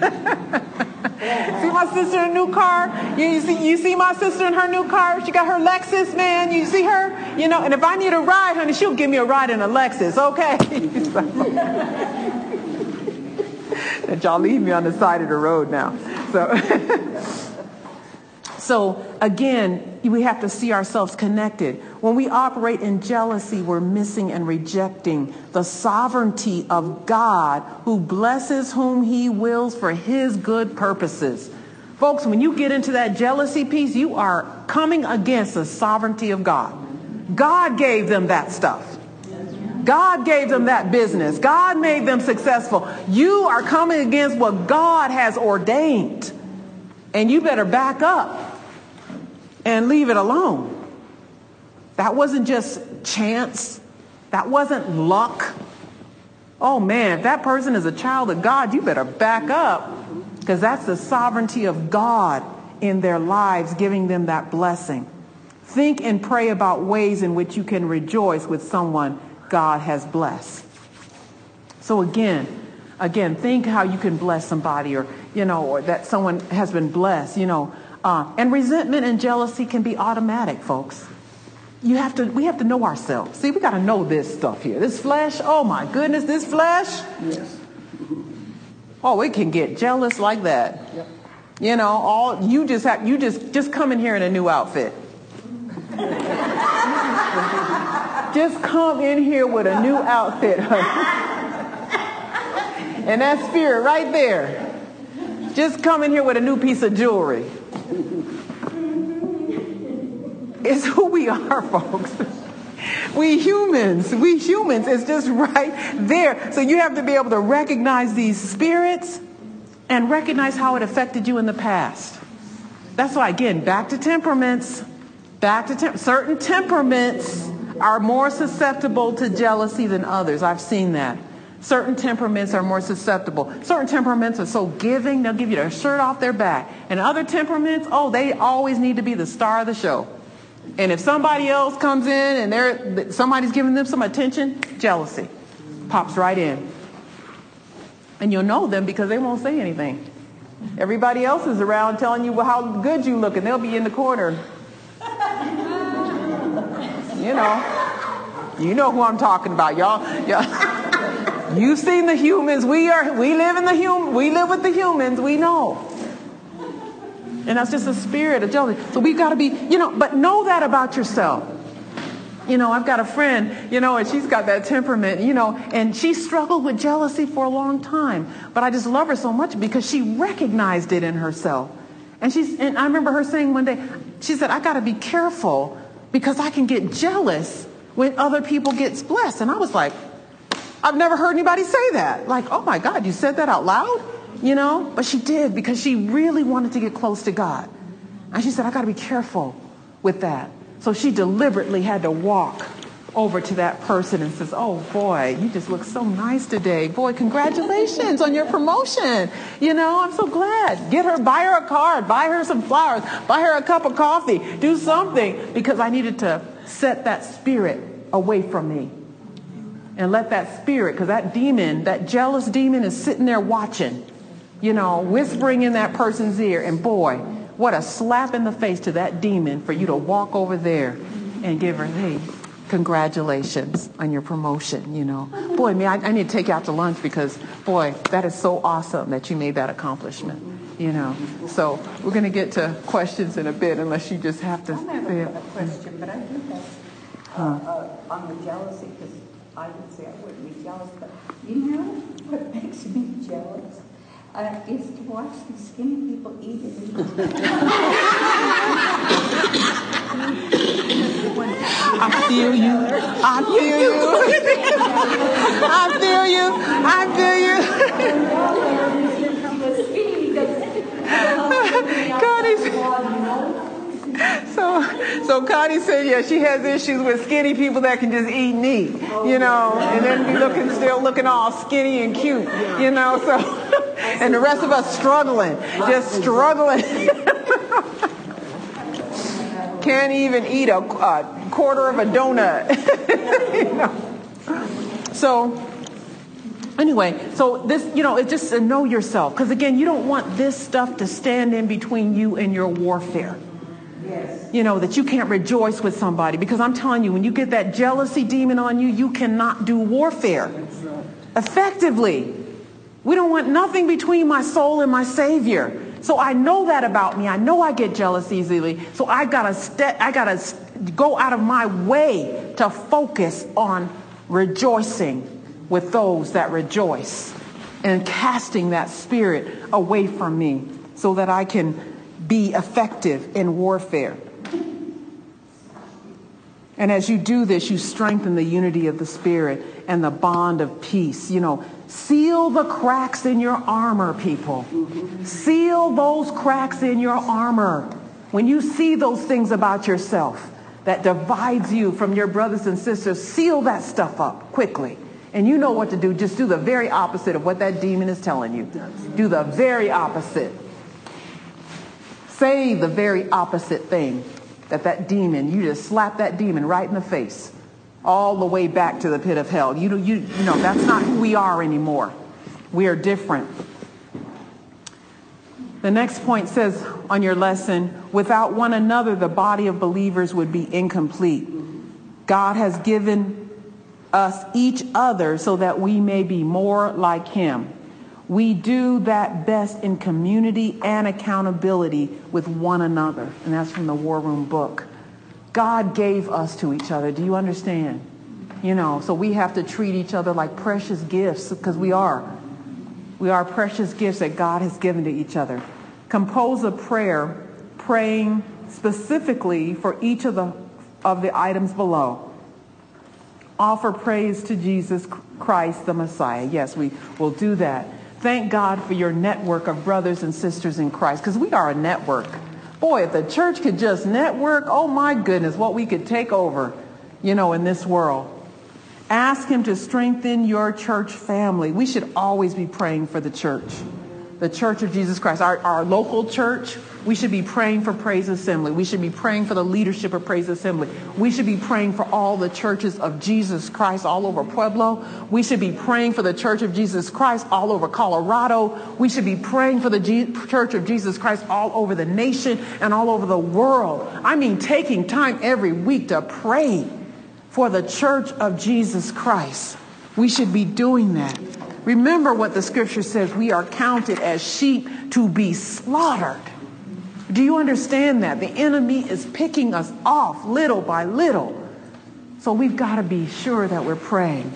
See my sister in a new car? You see my sister in her new car? She got her Lexus, man. You see her? And if I need a ride, honey, she'll give me a ride in a Lexus, okay? And y'all leave me on the side of the road now. So again, we have to see ourselves connected. When we operate in jealousy, we're missing and rejecting the sovereignty of God, who blesses whom he wills for his good purposes. Folks, when you get into that jealousy piece, you are coming against the sovereignty of God. God gave them that stuff. God gave them that business. God made them successful. You are coming against what God has ordained. And you better back up and leave it alone. That wasn't just chance. That wasn't luck. Oh man, if that person is a child of God, you better back up, because that's the sovereignty of God in their lives, giving them that blessing. Think and pray about ways in which you can rejoice with someone God has blessed. So again, think how you can bless somebody, or that someone has been blessed, and resentment and jealousy can be automatic, folks. We have to know ourselves. See, we got to know this stuff here. This flesh, oh my goodness, this flesh. Yes. Oh, it can get jealous like that. Yep. You just come in here in a new outfit. Just come in here with a new outfit. And that spirit right there. Just come in here with a new piece of jewelry. It's who we are, folks. We humans, it's just right there. So you have to be able to recognize these spirits and recognize how it affected you in the past. That's why, again, back to temperaments. Certain temperaments are more susceptible to jealousy than others. I've seen that. Certain temperaments are more susceptible. Certain temperaments are so giving, they'll give you their shirt off their back. And other temperaments, they always need to be the star of the show. And if somebody else comes in and somebody's giving them some attention, jealousy pops right in. And you'll know them because they won't say anything. Everybody else is around telling you how good you look, and they'll be in the corner. You know who I'm talking about, y'all. You've seen the humans. We live with the humans. We know. And that's just a spirit of jealousy. So we've got to be, but know that about yourself. I've got a friend, and she's got that temperament, and she struggled with jealousy for a long time. But I just love her so much because she recognized it in herself. And I remember her saying one day, she said, I got to be careful because I can get jealous when other people get blessed. And I was like, I've never heard anybody say that. Like, oh my God, you said that out loud? But she did because she really wanted to get close to God. And she said, I got to be careful with that. So she deliberately had to walk over to that person and says, oh boy, you just look so nice today. Boy, congratulations on your promotion. I'm so glad. Buy her a card, buy her some flowers, buy her a cup of coffee, do something, because I needed to set that spirit away from me. And let that spirit, because that demon, that jealous demon is sitting there watching, whispering in that person's ear. And boy, what a slap in the face to that demon for you to walk over there and give her, hey, congratulations on your promotion, Boy, I need to take you out to lunch because, boy, that is so awesome that you made that accomplishment, So we're going to get to questions in a bit unless you just have to. I have a question, but I do have on the jealousy, because I would say I wouldn't be jealous, but what makes me jealous is to watch the skinny people eat it. I feel you. So Connie said, yeah, she has issues with skinny people that can just eat meat, and then be still looking all skinny and cute, so, and the rest of us struggling. Can't even eat a quarter of a donut, So anyway, so this, it's just to know yourself. Because again, you don't want this stuff to stand in between you and your warfare. Yes. That you can't rejoice with somebody. Because I'm telling you, when you get that jealousy demon on you, you cannot do warfare effectively. We don't want nothing between my soul and my Savior. So I know that about me. I know I get jealous easily. So I gotta go out of my way to focus on rejoicing with those that rejoice and casting that spirit away from me so that I can be effective in warfare. And as you do this, you strengthen the unity of the Spirit and the bond of peace. Seal the cracks in your armor, people. Seal those cracks in your armor. When you see those things about yourself that divides you from your brothers and sisters, seal that stuff up quickly. And you know what to do. Just do the very opposite of what that demon is telling you. Do the very opposite. Say the very opposite thing that demon, you just slap that demon right in the face, all the way back to the pit of hell. You know, that's not who we are anymore. We are different. The next point says on your lesson, without one another, the body of believers would be incomplete. God has given us each other so that we may be more like him. We do that best in community and accountability with one another. And that's from the War Room book. God gave us to each other. Do you understand? So we have to treat each other like precious gifts, because we are. We are precious gifts that God has given to each other. Compose a prayer praying specifically for each of the items below. Offer praise to Jesus Christ, the Messiah. Yes, we will do that. Thank God for your network of brothers and sisters in Christ, because we are a network. Boy, if the church could just network, oh my goodness, what we could take over, in this world. Ask him to strengthen your church family. We should always be praying for the Church of Jesus Christ, our local church. We should be praying for Praise Assembly. We should be praying for the leadership of Praise Assembly. We should be praying for all the churches of Jesus Christ all over Pueblo. We should be praying for the Church of Jesus Christ all over Colorado. We should be praying for the Church of Jesus Christ all over the nation and all over the world. I mean, taking time every week to pray for the Church of Jesus Christ. We should be doing that. Remember what the scripture says, we are counted as sheep to be slaughtered. Do you understand that? The enemy is picking us off little by little. So we've got to be sure that we're praying.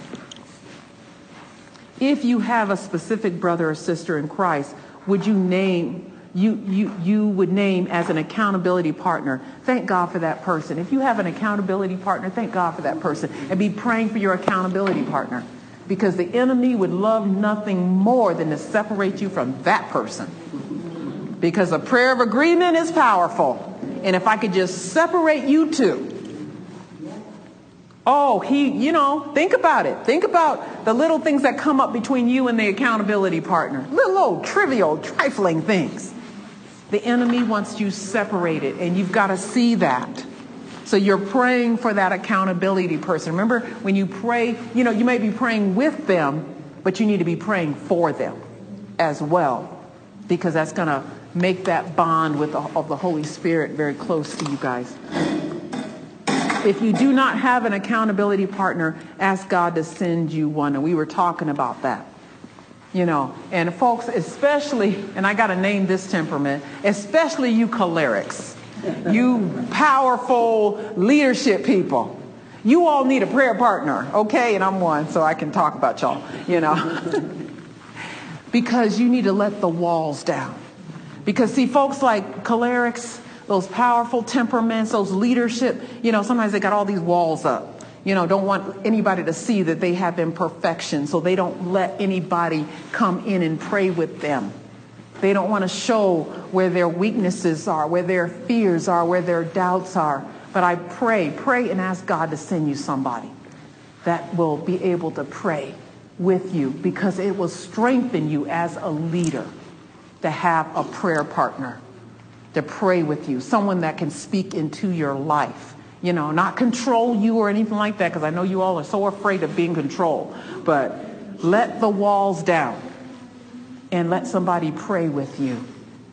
If you have a specific brother or sister in Christ, would you name, you would name as an accountability partner? Thank God for that person. If you have an accountability partner, thank God for that person. And be praying for your accountability partner. Because the enemy would love nothing more than to separate you from that person. Because a prayer of agreement is powerful. And if I could just separate you two. Think about it. Think about the little things that come up between you and the accountability partner. Little old trivial, trifling things. The enemy wants you separated, and you've got to see that. So you're praying for that accountability person. Remember, when you pray, you may be praying with them, but you need to be praying for them as well, because that's going to make that bond of the Holy Spirit very close to you guys. If you do not have an accountability partner, ask God to send you one. And we were talking about that. And folks, especially, and I got to name this temperament, especially you cholerics. You powerful leadership people. You all need a prayer partner, okay? And I'm one, so I can talk about y'all, Because you need to let the walls down. Because, see, folks like cholerics, those powerful temperaments, those leadership, sometimes they got all these walls up. Don't want anybody to see that they have imperfections, so they don't let anybody come in and pray with them. They don't want to show where their weaknesses are, where their fears are, where their doubts are. But I pray and ask God to send you somebody that will be able to pray with you, because it will strengthen you as a leader to have a prayer partner to pray with you, someone that can speak into your life, not control you or anything like that, because I know you all are so afraid of being controlled. But let the walls down. And let somebody pray with you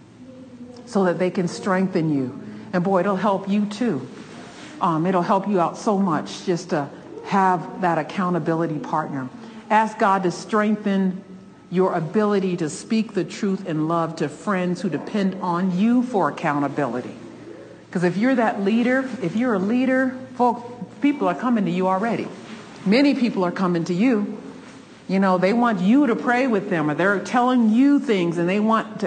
so that they can strengthen you. And boy, it'll help you too. It'll help you out so much just to have that accountability partner. Ask God to strengthen your ability to speak the truth in love to friends who depend on you for accountability. Because if you're that leader, if you're a leader, folks, people are coming to you already. Many people are coming to you. They want you to pray with them, or they're telling you things, and they want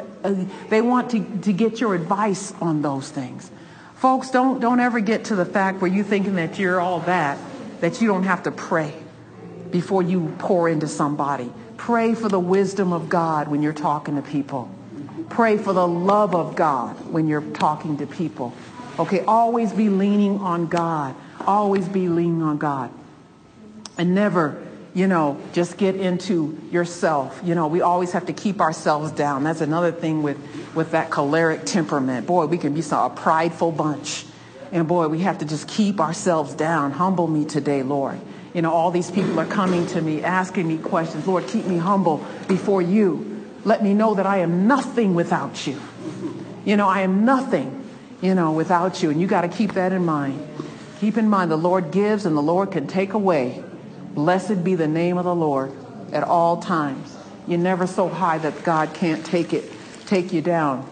to get your advice on those things. Folks, don't ever get to the fact where you're thinking that you're all that you don't have to pray before you pour into somebody. Pray for the wisdom of God when you're talking to people. Pray for the love of God when you're talking to people. Okay, always be leaning on God. Always be leaning on God. And never just get into yourself. We always have to keep ourselves down. That's another thing with that choleric temperament. Boy, we can be a prideful bunch. And boy, we have to just keep ourselves down. Humble me today, Lord. All these people are coming to me, asking me questions. Lord, keep me humble before you. Let me know that I am nothing without you. I am nothing, without you. And you got to keep that in mind. Keep in mind the Lord gives and the Lord can take away. Blessed be the name of the Lord at all times. You're never so high that God can't take you down.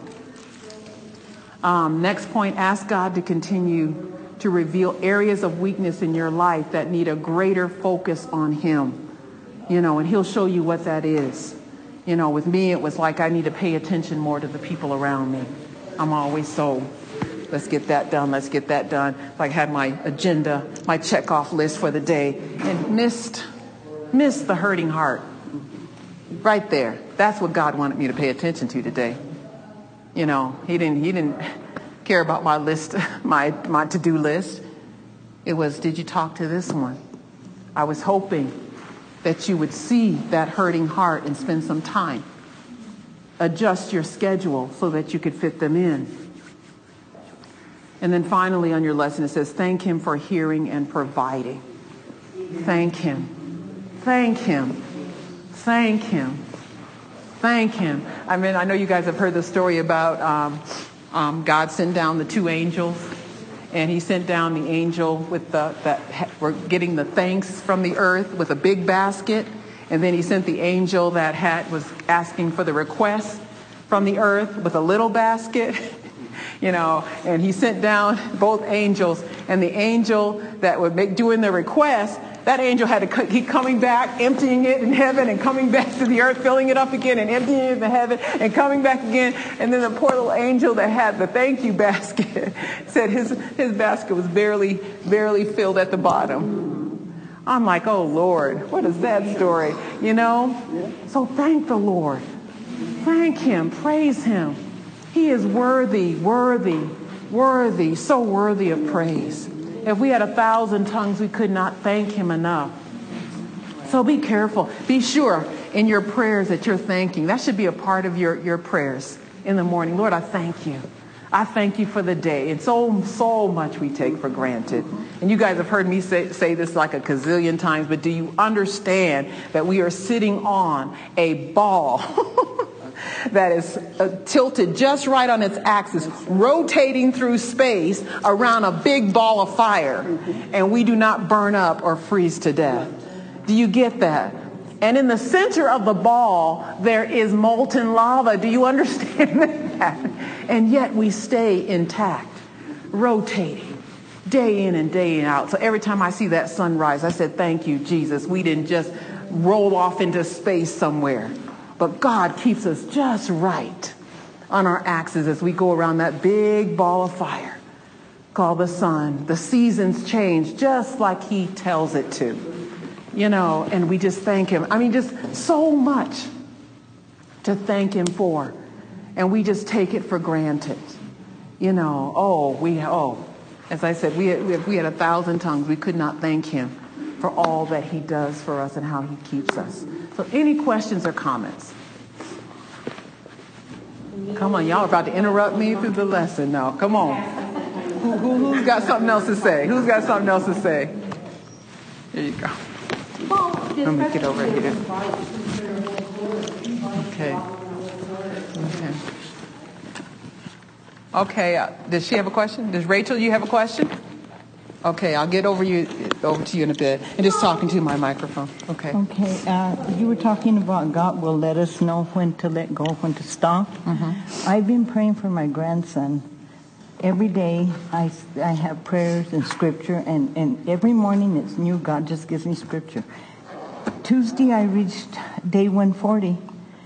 Next point, ask God to continue to reveal areas of weakness in your life that need a greater focus on Him. And He'll show you what that is. With me, it was like I need to pay attention more to the people around me. I'm always so, let's get that done, let's get that done. Like I had my agenda, my check-off list for the day, and missed the hurting heart. Right there. That's what God wanted me to pay attention to today. He didn't care about my list, my to-do list. It was, did you talk to this one? I was hoping that you would see that hurting heart and spend some time. Adjust your schedule so that you could fit them in. And then finally on your lesson it says, thank him for hearing and providing. Thank him. Thank him. Thank him. Thank him. I mean, I know you guys have heard the story about God sent down the two angels. And he sent down the angel with that were getting the thanks from the earth with a big basket. And then he sent the angel that was asking for the request from the earth with a little basket. And he sent down both angels. And the angel that would doing the request, that angel had to keep coming back, emptying it in heaven and coming back to the earth, filling it up again and emptying it in heaven and coming back again. And then the poor little angel that had the thank you basket said his basket was barely filled at the bottom. I'm like, oh, Lord, what is that story? So thank the Lord. Thank him. Praise him. He is worthy, so worthy of praise. If we had 1,000 tongues, we could not thank him enough. So be careful. Be sure in your prayers that you're thanking. That should be a part of your prayers in the morning. Lord, I thank you. I thank you for the day. And so much we take for granted. And you guys have heard me say this like a gazillion times, but do you understand that we are sitting on a ball that is tilted just right on its axis, rotating through space around a big ball of fire, and we do not burn up or freeze to death? Do you get that? And in the center of the ball, there is molten lava. Do you understand that? And yet we stay intact, rotating day in and day out. So every time I see that sunrise, I said, thank you, Jesus. We didn't just roll off into space somewhere. But God keeps us just right on our axis as we go around that big ball of fire called the sun. The seasons change just like he tells it to, and we just thank him. I mean, just so much to thank him for. And we just take it for granted. As I said, if we had 1,000 tongues, we could not thank him for all that he does for us and how he keeps us. So any questions or comments? Come on, y'all are about to interrupt me through the lesson now. Come on. Who's got something else to say? Who's got something else to say? There you go. Let me get over here. Okay. Does she have a question? Does Rachel, you have a question? Okay, I'll get over to you in a bit. And just talking to my microphone. Okay. Okay. You were talking about God will let us know when to let go, when to stop. Mm-hmm. I've been praying for my grandson. Every day I have prayers and scripture, and every morning it's new. God just gives me scripture. Tuesday I reached day 140,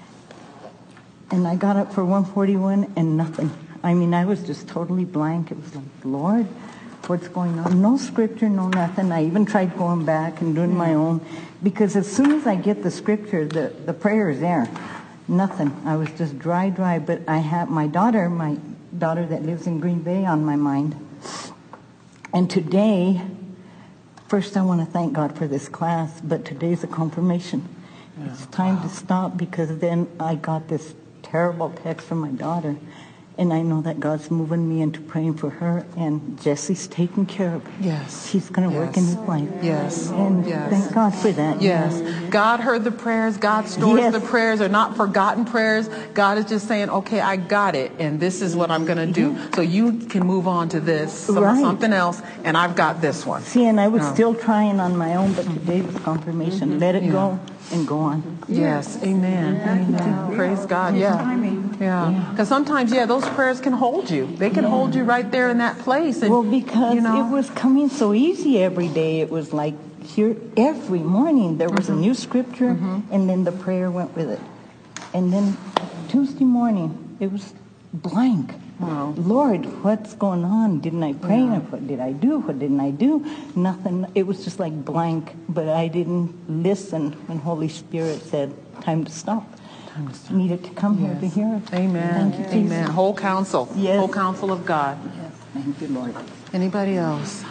and I got up for 141 and nothing. I mean, I was just totally blank. It was like, Lord, what's going on? No scripture, no nothing. I even tried going back and doing my own, because as soon as I get the scripture, the prayer is there. Nothing. I was just dry. But I have my daughter that lives in Green Bay on my mind. And today, first I want to thank God for this class, but today's a confirmation. Yeah. It's time to stop, because then I got this terrible text from my daughter. And I know that God's moving me into praying for her, and Jesse's taken care of. Yes. He's going to work in his life. Yes. And thank God for that. Yes. God heard the prayers. God stores the prayers. They're not forgotten prayers. God is just saying, okay, I got it, and this is what I'm going to do. So you can move on to this, something else, and I've got this one. See, and I was still trying on my own, but today was confirmation. Mm-hmm. Let it go and go on. Yes. Amen. Amen. Praise God. Yeah. Because sometimes, those prayers can hold you. They can hold you right there in that place. And, because it was coming so easy every day. It was like here every morning there was a new scripture, and then the prayer went with it. And then Tuesday morning it was blank. Wow. Lord, what's going on? Didn't I pray? What did I do? What didn't I do? Nothing. It was just like blank. But I didn't listen when Holy Spirit said, time to stop. needed to come here to hear it. Amen. Thank you, Jesus. Amen. Whole counsel. Yes. Whole counsel of God. Yes. Thank you, Lord. Anybody else?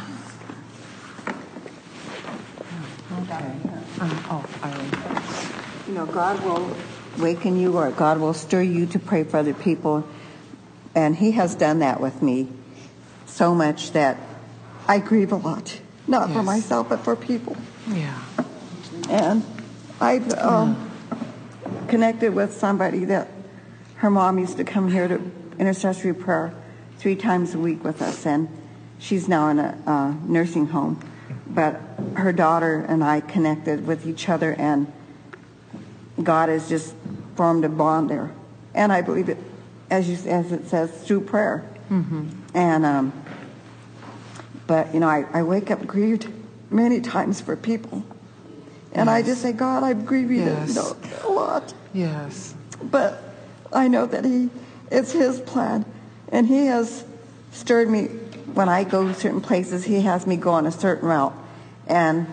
Okay. Irene. You know, God will waken you, or God will stir you to pray for other people. And he has done that with me so much that I grieve a lot. Not for Yes. myself, but for people. Yeah. And I've connected with somebody that her mom used to come here to intercessory prayer 3 times a week with us. And she's now in a nursing home. But her daughter and I connected with each other, and God has just formed a bond there. And I believe it, as it says, through prayer. Mm-hmm. And but you know, I wake up grieved many times for people, and I just say, God, I'm grieving a lot. Yes. But I know that it's His plan, and He has stirred me. When I go to certain places, He has me go on a certain route, and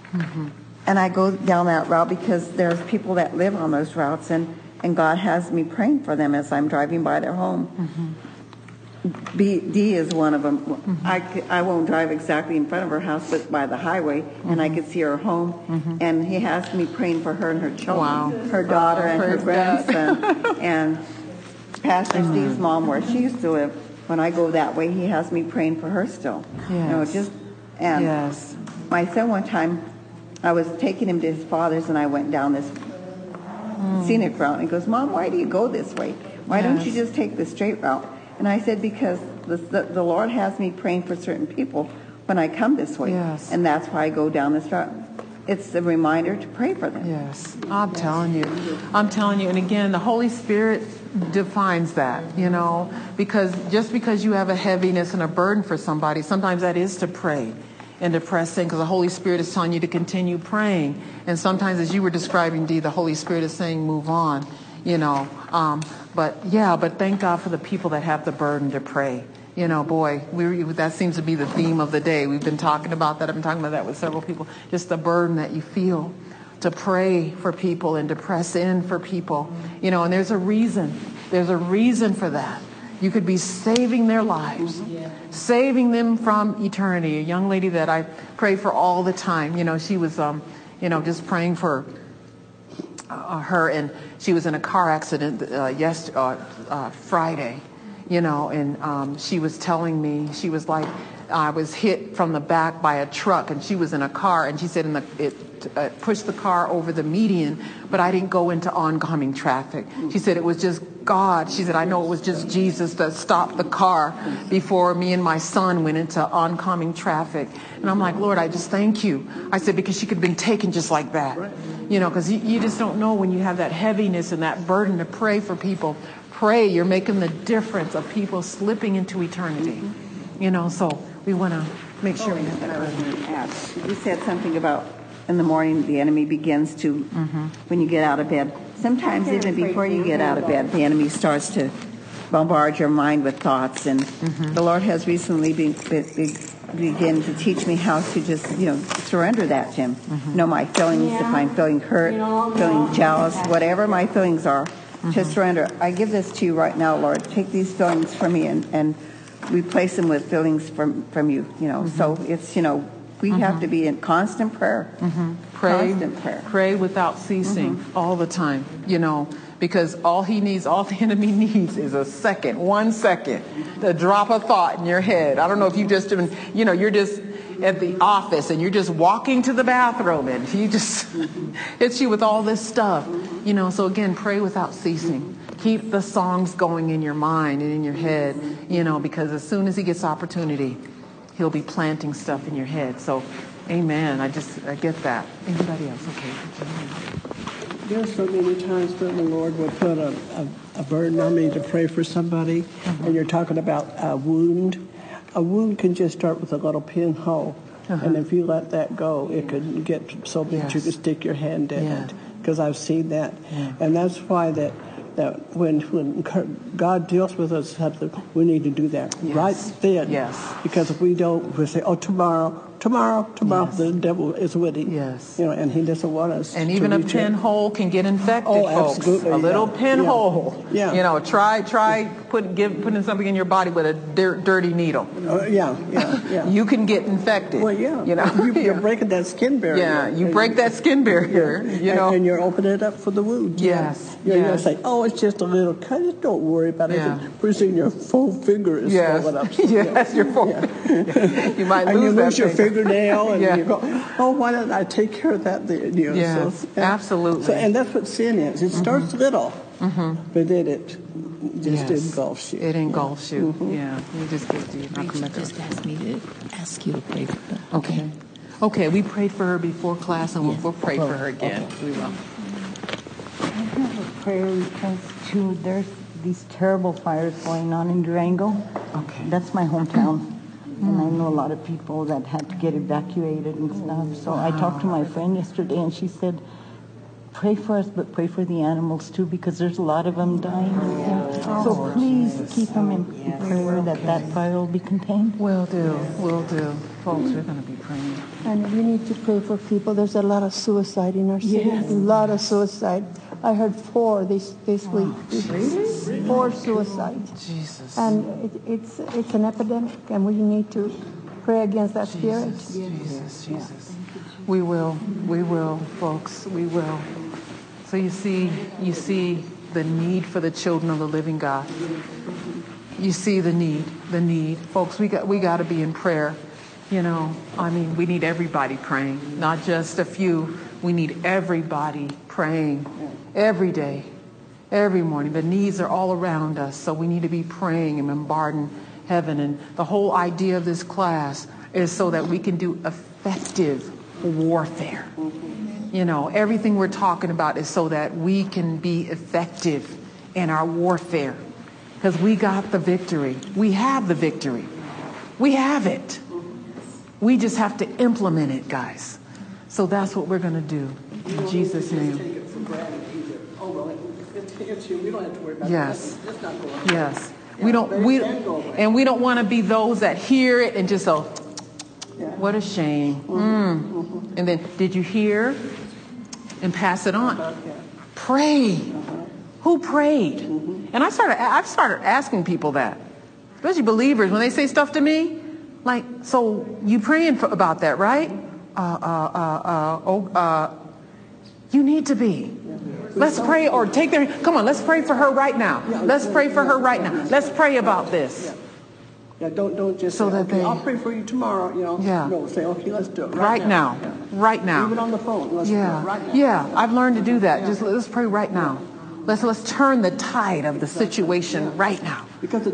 I go down that route because there's people that live on those routes, and God has me praying for them as I'm driving by their home. Mm-hmm. D is one of them. Mm-hmm. I won't drive exactly in front of her house, but by the highway, and I could see her home. Mm-hmm. And he has me praying for her and her children, her daughter and her grandson, and Pastor Steve's mom, where she used to live. When I go that way, he has me praying for her still. Yes. You know, my son, one time, I was taking him to his father's, and I went down this scenic route. And he goes, Mom, why do you go this way? Why don't you just take the straight route? And I said, because the Lord has me praying for certain people when I come this way. Yes. And that's why I go down this route. It's a reminder to pray for them. Yes. I'm telling you. And again, the Holy Spirit defines that, you know, because just because you have a heaviness and a burden for somebody, sometimes that is to pray and to press in, because the Holy Spirit is telling you to continue praying. And sometimes, as you were describing, Dee, the Holy Spirit is saying, move on, you know. But thank God for the people that have the burden to pray. You know, boy, that seems to be the theme of the day. We've been talking about that. I've been talking about that with several people. Just the burden that you feel to pray for people and to press in for people. You know, and there's a reason. There's a reason for that. You could be saving their lives, saving them from eternity. A young lady that I pray for all the time, you know, she was, just praying for her, and she was in a car accident Friday, you know, and she was telling me, she was like, I was hit from the back by a truck, and she was in a car, and she said it pushed the car over the median, but I didn't go into oncoming traffic. She said it was just God. She said, I know it was just Jesus that stopped the car before me and my son went into oncoming traffic. And I'm like, Lord, I just thank you. I said, because she could have been taken just like that. You know, because you just don't know when you have that heaviness and that burden to pray for people. Pray, you're making the difference of people slipping into eternity. You know, so we want to make sure we have that burden. You said something about in the morning the enemy begins to, when you get out of bed. Sometimes even before you get out of bed, the enemy starts to bombard your mind with thoughts. And the Lord has recently begun to teach me how to just, surrender that to Him. Know my feelings, if I'm feeling hurt, feeling jealous, whatever my feelings are, to surrender. I give this to you right now, Lord. Take these feelings from me and replace them with feelings from you, So it's, we have to be in constant prayer. Constant prayer. Pray without ceasing all the time, because all the enemy needs is 1 second to drop a thought in your head. I don't know if you've just been, you're just at the office and you're just walking to the bathroom and he just hits you with all this stuff, so again, pray without ceasing. Keep the songs going in your mind and in your head, because as soon as he gets opportunity, he'll be planting stuff in your head. So, amen. I get that. Anybody else? Okay. There's so many times when the Lord will put a burden on me to pray for somebody, and you're talking about a wound. A wound can just start with a little pinhole, and if you let that go, it could get so big you could stick your hand in it. Because I've seen that, and that's why that when God deals with us, we need to do that right then. Yes. Because if we don't, we'll say, tomorrow, tomorrow, the devil is winning. Yes. And he doesn't want us. And even a reach pinhole can get infected, folks. Absolutely. A little pinhole. Yeah. Try putting something in your body with a dirty needle. Yeah. You can get infected. Well, yeah. You're breaking that skin barrier. Yeah, you break that skin barrier. And you're opening it up for the wound. Yes. You're say, it's just a little cut. Just don't worry about it. Pretty soon your full finger is swollen up. Yes, your full. You might lose that. And you lose your fingernail, and you go, why didn't I take care of that then? Yes, absolutely. So, and that's what sin is. It starts little, but then it just engulfs you. It engulfs you. Yeah, you just get to. Rachel just asked me to ask you to pray for her. Okay, we prayed for her before class, and we'll pray for her again. Okay. We will. I have a prayer request too. There's these terrible fires going on in Durango. Okay. That's my hometown. And I know a lot of people that had to get evacuated and stuff. So I talked to my friend yesterday, and she said, pray for us, but pray for the animals too, because there's a lot of them dying. So please keep them in prayer that fire will be contained. Will do. Folks, we're going to be praying. And we need to pray for people. There's a lot of suicide in our city. Yes. A lot of suicide. I heard 4 this week. Really? 4 suicides. Jesus. And it's an epidemic, and we need to pray against that spirit. Jesus. We will, folks. We will. So you see the need for the children of the living God. You see the need. Folks, we got to be in prayer. We need everybody praying, not just a few. We need everybody praying every day, every morning. The needs are all around us, so we need to be praying and bombarding heaven. And the whole idea of this class is so that we can do effective warfare. Everything we're talking about is so that we can be effective in our warfare, because we got the victory. We have the victory. We have it. We just have to implement it, guys. So that's what we're going to do. In Jesus' name. Take it for granted either. It's you. We don't have to worry about it. Yes. It's not going on. Yes. We don't want to be those that hear it and just go, what a shame. And then, did you hear? And pass it on. Pray. Who prayed? And I've started asking people that, especially believers, when they say stuff to me, like, so you praying about that, right? You need to be. Let's pray, or come on, let's pray for her right now. Let's pray for her right now. Let's pray about this. Yeah, don't just so say, that I'll pray for you tomorrow, No, say, let's do it right now. Yeah. Right now. Even on the phone, let's do it right now. Yeah, I've learned to do that. Just let's pray right now. Let's turn the tide of the situation right now. Because the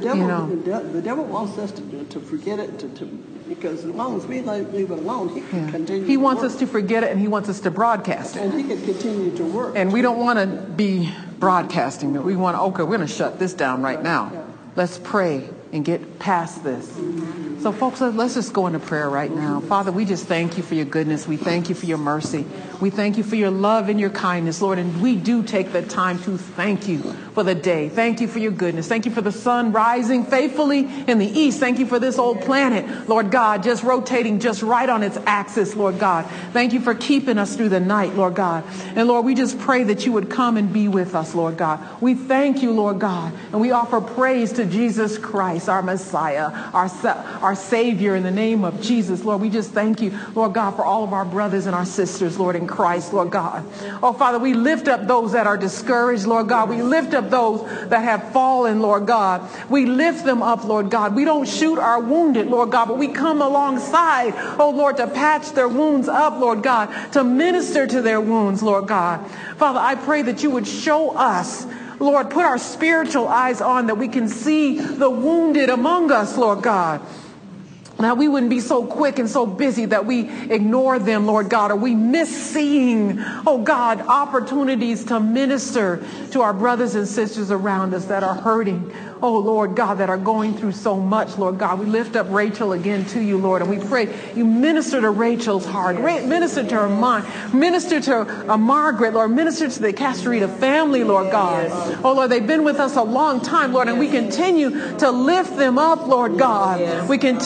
devil wants us to forget it, because as long as we leave it alone, he can continue. He wants us to forget it, and he wants us to broadcast it. And he can continue to work. And we don't want to be broadcasting it. We want we're going to shut this down right now. Let's pray and get past this. So, folks, let's just go into prayer right now. Father, we just thank you for your goodness. We thank you for your mercy. We thank you for your love and your kindness, Lord. And we do take the time to thank you for the day. Thank you for your goodness. Thank you for the sun rising faithfully in the east. Thank you for this old planet, Lord God, just rotating just right on its axis, Lord God. Thank you for keeping us through the night, Lord God. And Lord, we just pray that you would come and be with us, Lord God. We thank you, Lord God. And we offer praise to Jesus Christ, our Messiah, our Savior, in the name of Jesus. Lord, we just thank you, Lord God, for all of our brothers and our sisters, Lord, in Christ, Lord God. Oh, Father, we lift up those that are discouraged, Lord God. We lift up those that have fallen, Lord God. We lift them up, Lord God. We don't shoot our wounded, Lord God, but we come alongside, oh Lord, to patch their wounds up, Lord God, to minister to their wounds, Lord God. Father, I pray that you would show us, Lord, put our spiritual eyes on, that we can see the wounded among us, Lord God. Now, we wouldn't be so quick and so busy that we ignore them, Lord God, or we miss seeing, oh God, opportunities to minister to our brothers and sisters around us that are hurting. Oh, Lord God, that are going through so much, Lord God. We lift up Rachel again to you, Lord, and we pray you minister to Rachel's heart, minister to her mind, minister to Margaret, Lord, minister to the Castorita family, Lord God. Oh, Lord, they've been with us a long time, Lord, and we continue to lift them up, Lord God. We continue to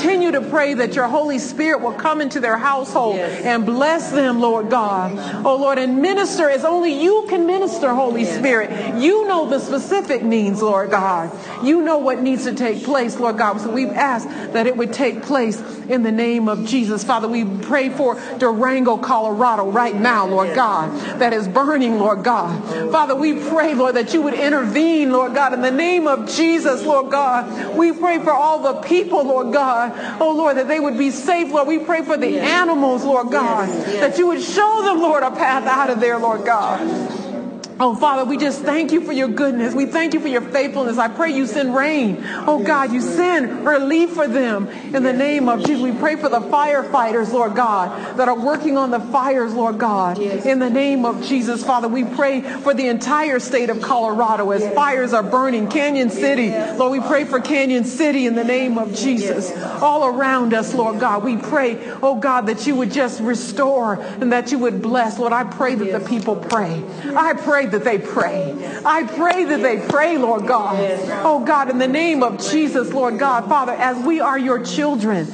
pray that your Holy Spirit will come into their household and bless them, Lord God. Oh, Lord, and minister as only you can minister, Holy Spirit. You know the specific needs, Lord God. You know what needs to take place, Lord God. So we've asked that it would take place in the name of Jesus. Father, we pray for Durango, Colorado right now, Lord God, that is burning, Lord God. Father, we pray, Lord, that you would intervene, Lord God, in the name of Jesus, Lord God. We pray for all the people, Lord God. Oh, Lord, that they would be safe, Lord. We pray for the animals, Lord God, that you would show them, Lord, a path out of there, Lord God. Oh, Father, we just thank you for your goodness. We thank you for your faithfulness. I pray you send rain. Oh, God, you send relief for them in the name of Jesus. We pray for the firefighters, Lord God, that are working on the fires, Lord God, in the name of Jesus. Father, we pray for the entire state of Colorado as fires are burning. Canyon City, Lord, we pray for Canyon City in the name of Jesus. All around us, Lord God, we pray, oh, God, that you would just restore and that you would bless. Lord, I pray that the people pray. I pray that they pray. I pray that they pray, Lord God. Oh, God, in the name of Jesus, Lord God, Father, as we are your children,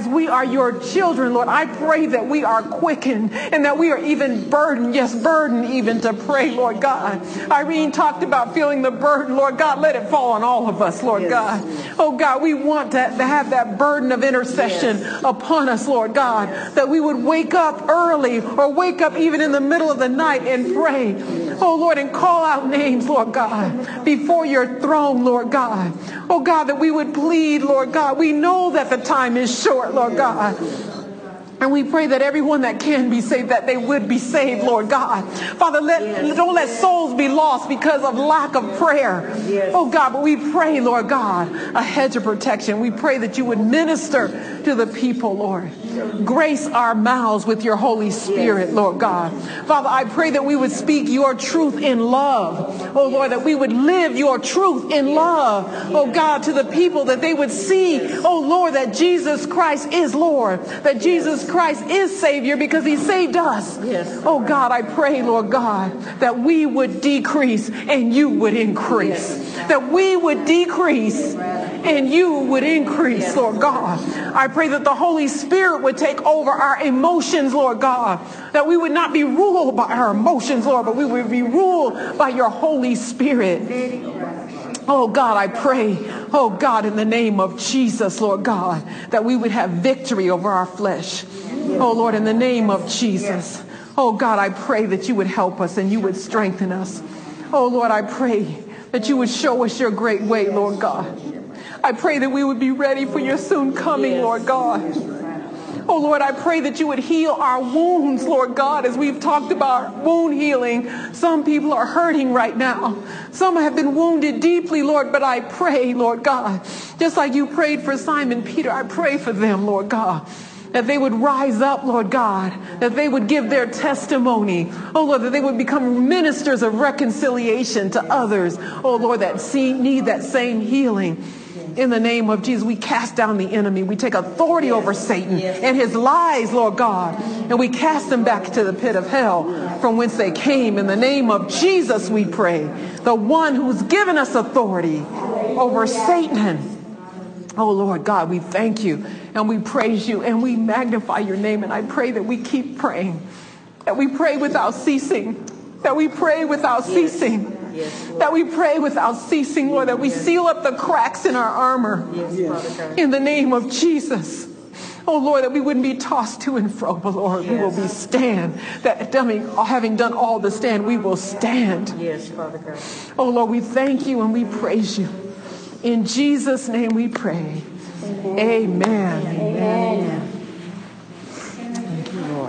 Lord, I pray that we are quickened and that we are even burdened, burdened even to pray, Lord God. Irene talked about feeling the burden, Lord God, let it fall on all of us, Lord God. Oh, God, we want to have that burden of intercession upon us, Lord God, that we would wake up early or wake up even in the middle of the night and pray. Oh, Lord, and call out names, Lord God, before your throne, Lord God. Oh, God, that we would plead, Lord God. We know that the time is short, Lord God. And we pray that everyone that can be saved, that they would be saved, Lord God. Father, don't let souls be lost because of lack of prayer. Oh, God, but we pray, Lord God, a hedge of protection. We pray that you would minister to the people, Lord. Grace our mouths with your Holy Spirit, Lord God. Father, I pray that we would speak your truth in love. Oh, Lord, that we would live your truth in love. Oh, God, to the people, that they would see, oh, Lord, that Jesus Christ is Lord, that Jesus Christ is Savior because he saved us. Oh, God, I pray, Lord God, that we would decrease and you would increase. That we would decrease and you would increase, Lord God. I pray that the Holy Spirit would take over our emotions, Lord God. That we would not be ruled by our emotions, Lord, but we would be ruled by your Holy Spirit. Oh, God, I pray, oh, God, in the name of Jesus, Lord God, that we would have victory over our flesh. Oh, Lord, in the name of Jesus. Oh, God, I pray that you would help us and you would strengthen us. Oh, Lord, I pray that you would show us your great way, Lord God. I pray that we would be ready for your soon coming, Lord God. Oh, Lord, I pray that you would heal our wounds, Lord God, as we've talked about wound healing. Some people are hurting right now. Some have been wounded deeply, Lord, but I pray, Lord God, just like you prayed for Simon Peter, I pray for them, Lord God, that they would rise up, Lord God, that they would give their testimony. Oh, Lord, that they would become ministers of reconciliation to others. Oh, Lord, that need that same healing. In the name of Jesus, we cast down the enemy. We take authority over Satan and his lies, Lord God, and we cast them back to the pit of hell from whence they came. In the name of Jesus, we pray, the one who's given us authority over Satan. Oh, Lord God, we thank you and we praise you and we magnify your name. And I pray that we keep praying, that we pray without ceasing, that we pray without ceasing. That we pray without ceasing, Lord, that we seal up the cracks in our armor in the name of Jesus. Oh, Lord, that we wouldn't be tossed to and fro, but Lord, we will be stand. That having done all to stand, we will stand. Yes, Father God. Oh, Lord, we thank you and we praise you. In Jesus' name we pray. Amen. Amen. Thank you, Lord.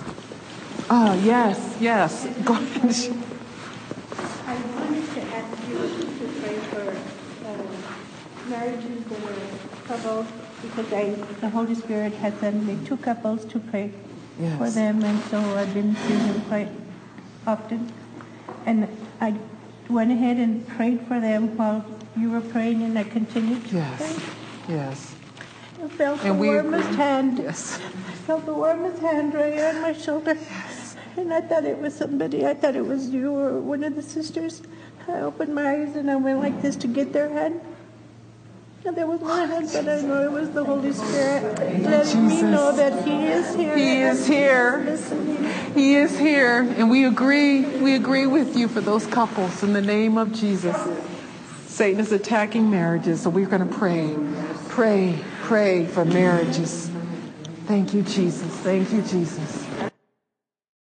Yes. Go ahead. I wanted to ask you to pray for marriages that are troubled, because the Holy Spirit has sent me 2 couples to pray for them, and so I've been seeing them quite often. And I went ahead and prayed for them while you were praying, and I continued to pray. Yes. I felt the warmest hand. Yes. I felt the warmest hand right on my shoulder. And I thought it was somebody. I thought it was you or one of the sisters. I opened my eyes and I went like this to get their hand. And there was my husband. I know it was the Holy Spirit letting me know that He is here. He is here. Listening. He is here. And we agree with you for those couples in the name of Jesus. Satan is attacking marriages, so we're going to pray for marriages. Thank you, Jesus. Thank you, Jesus.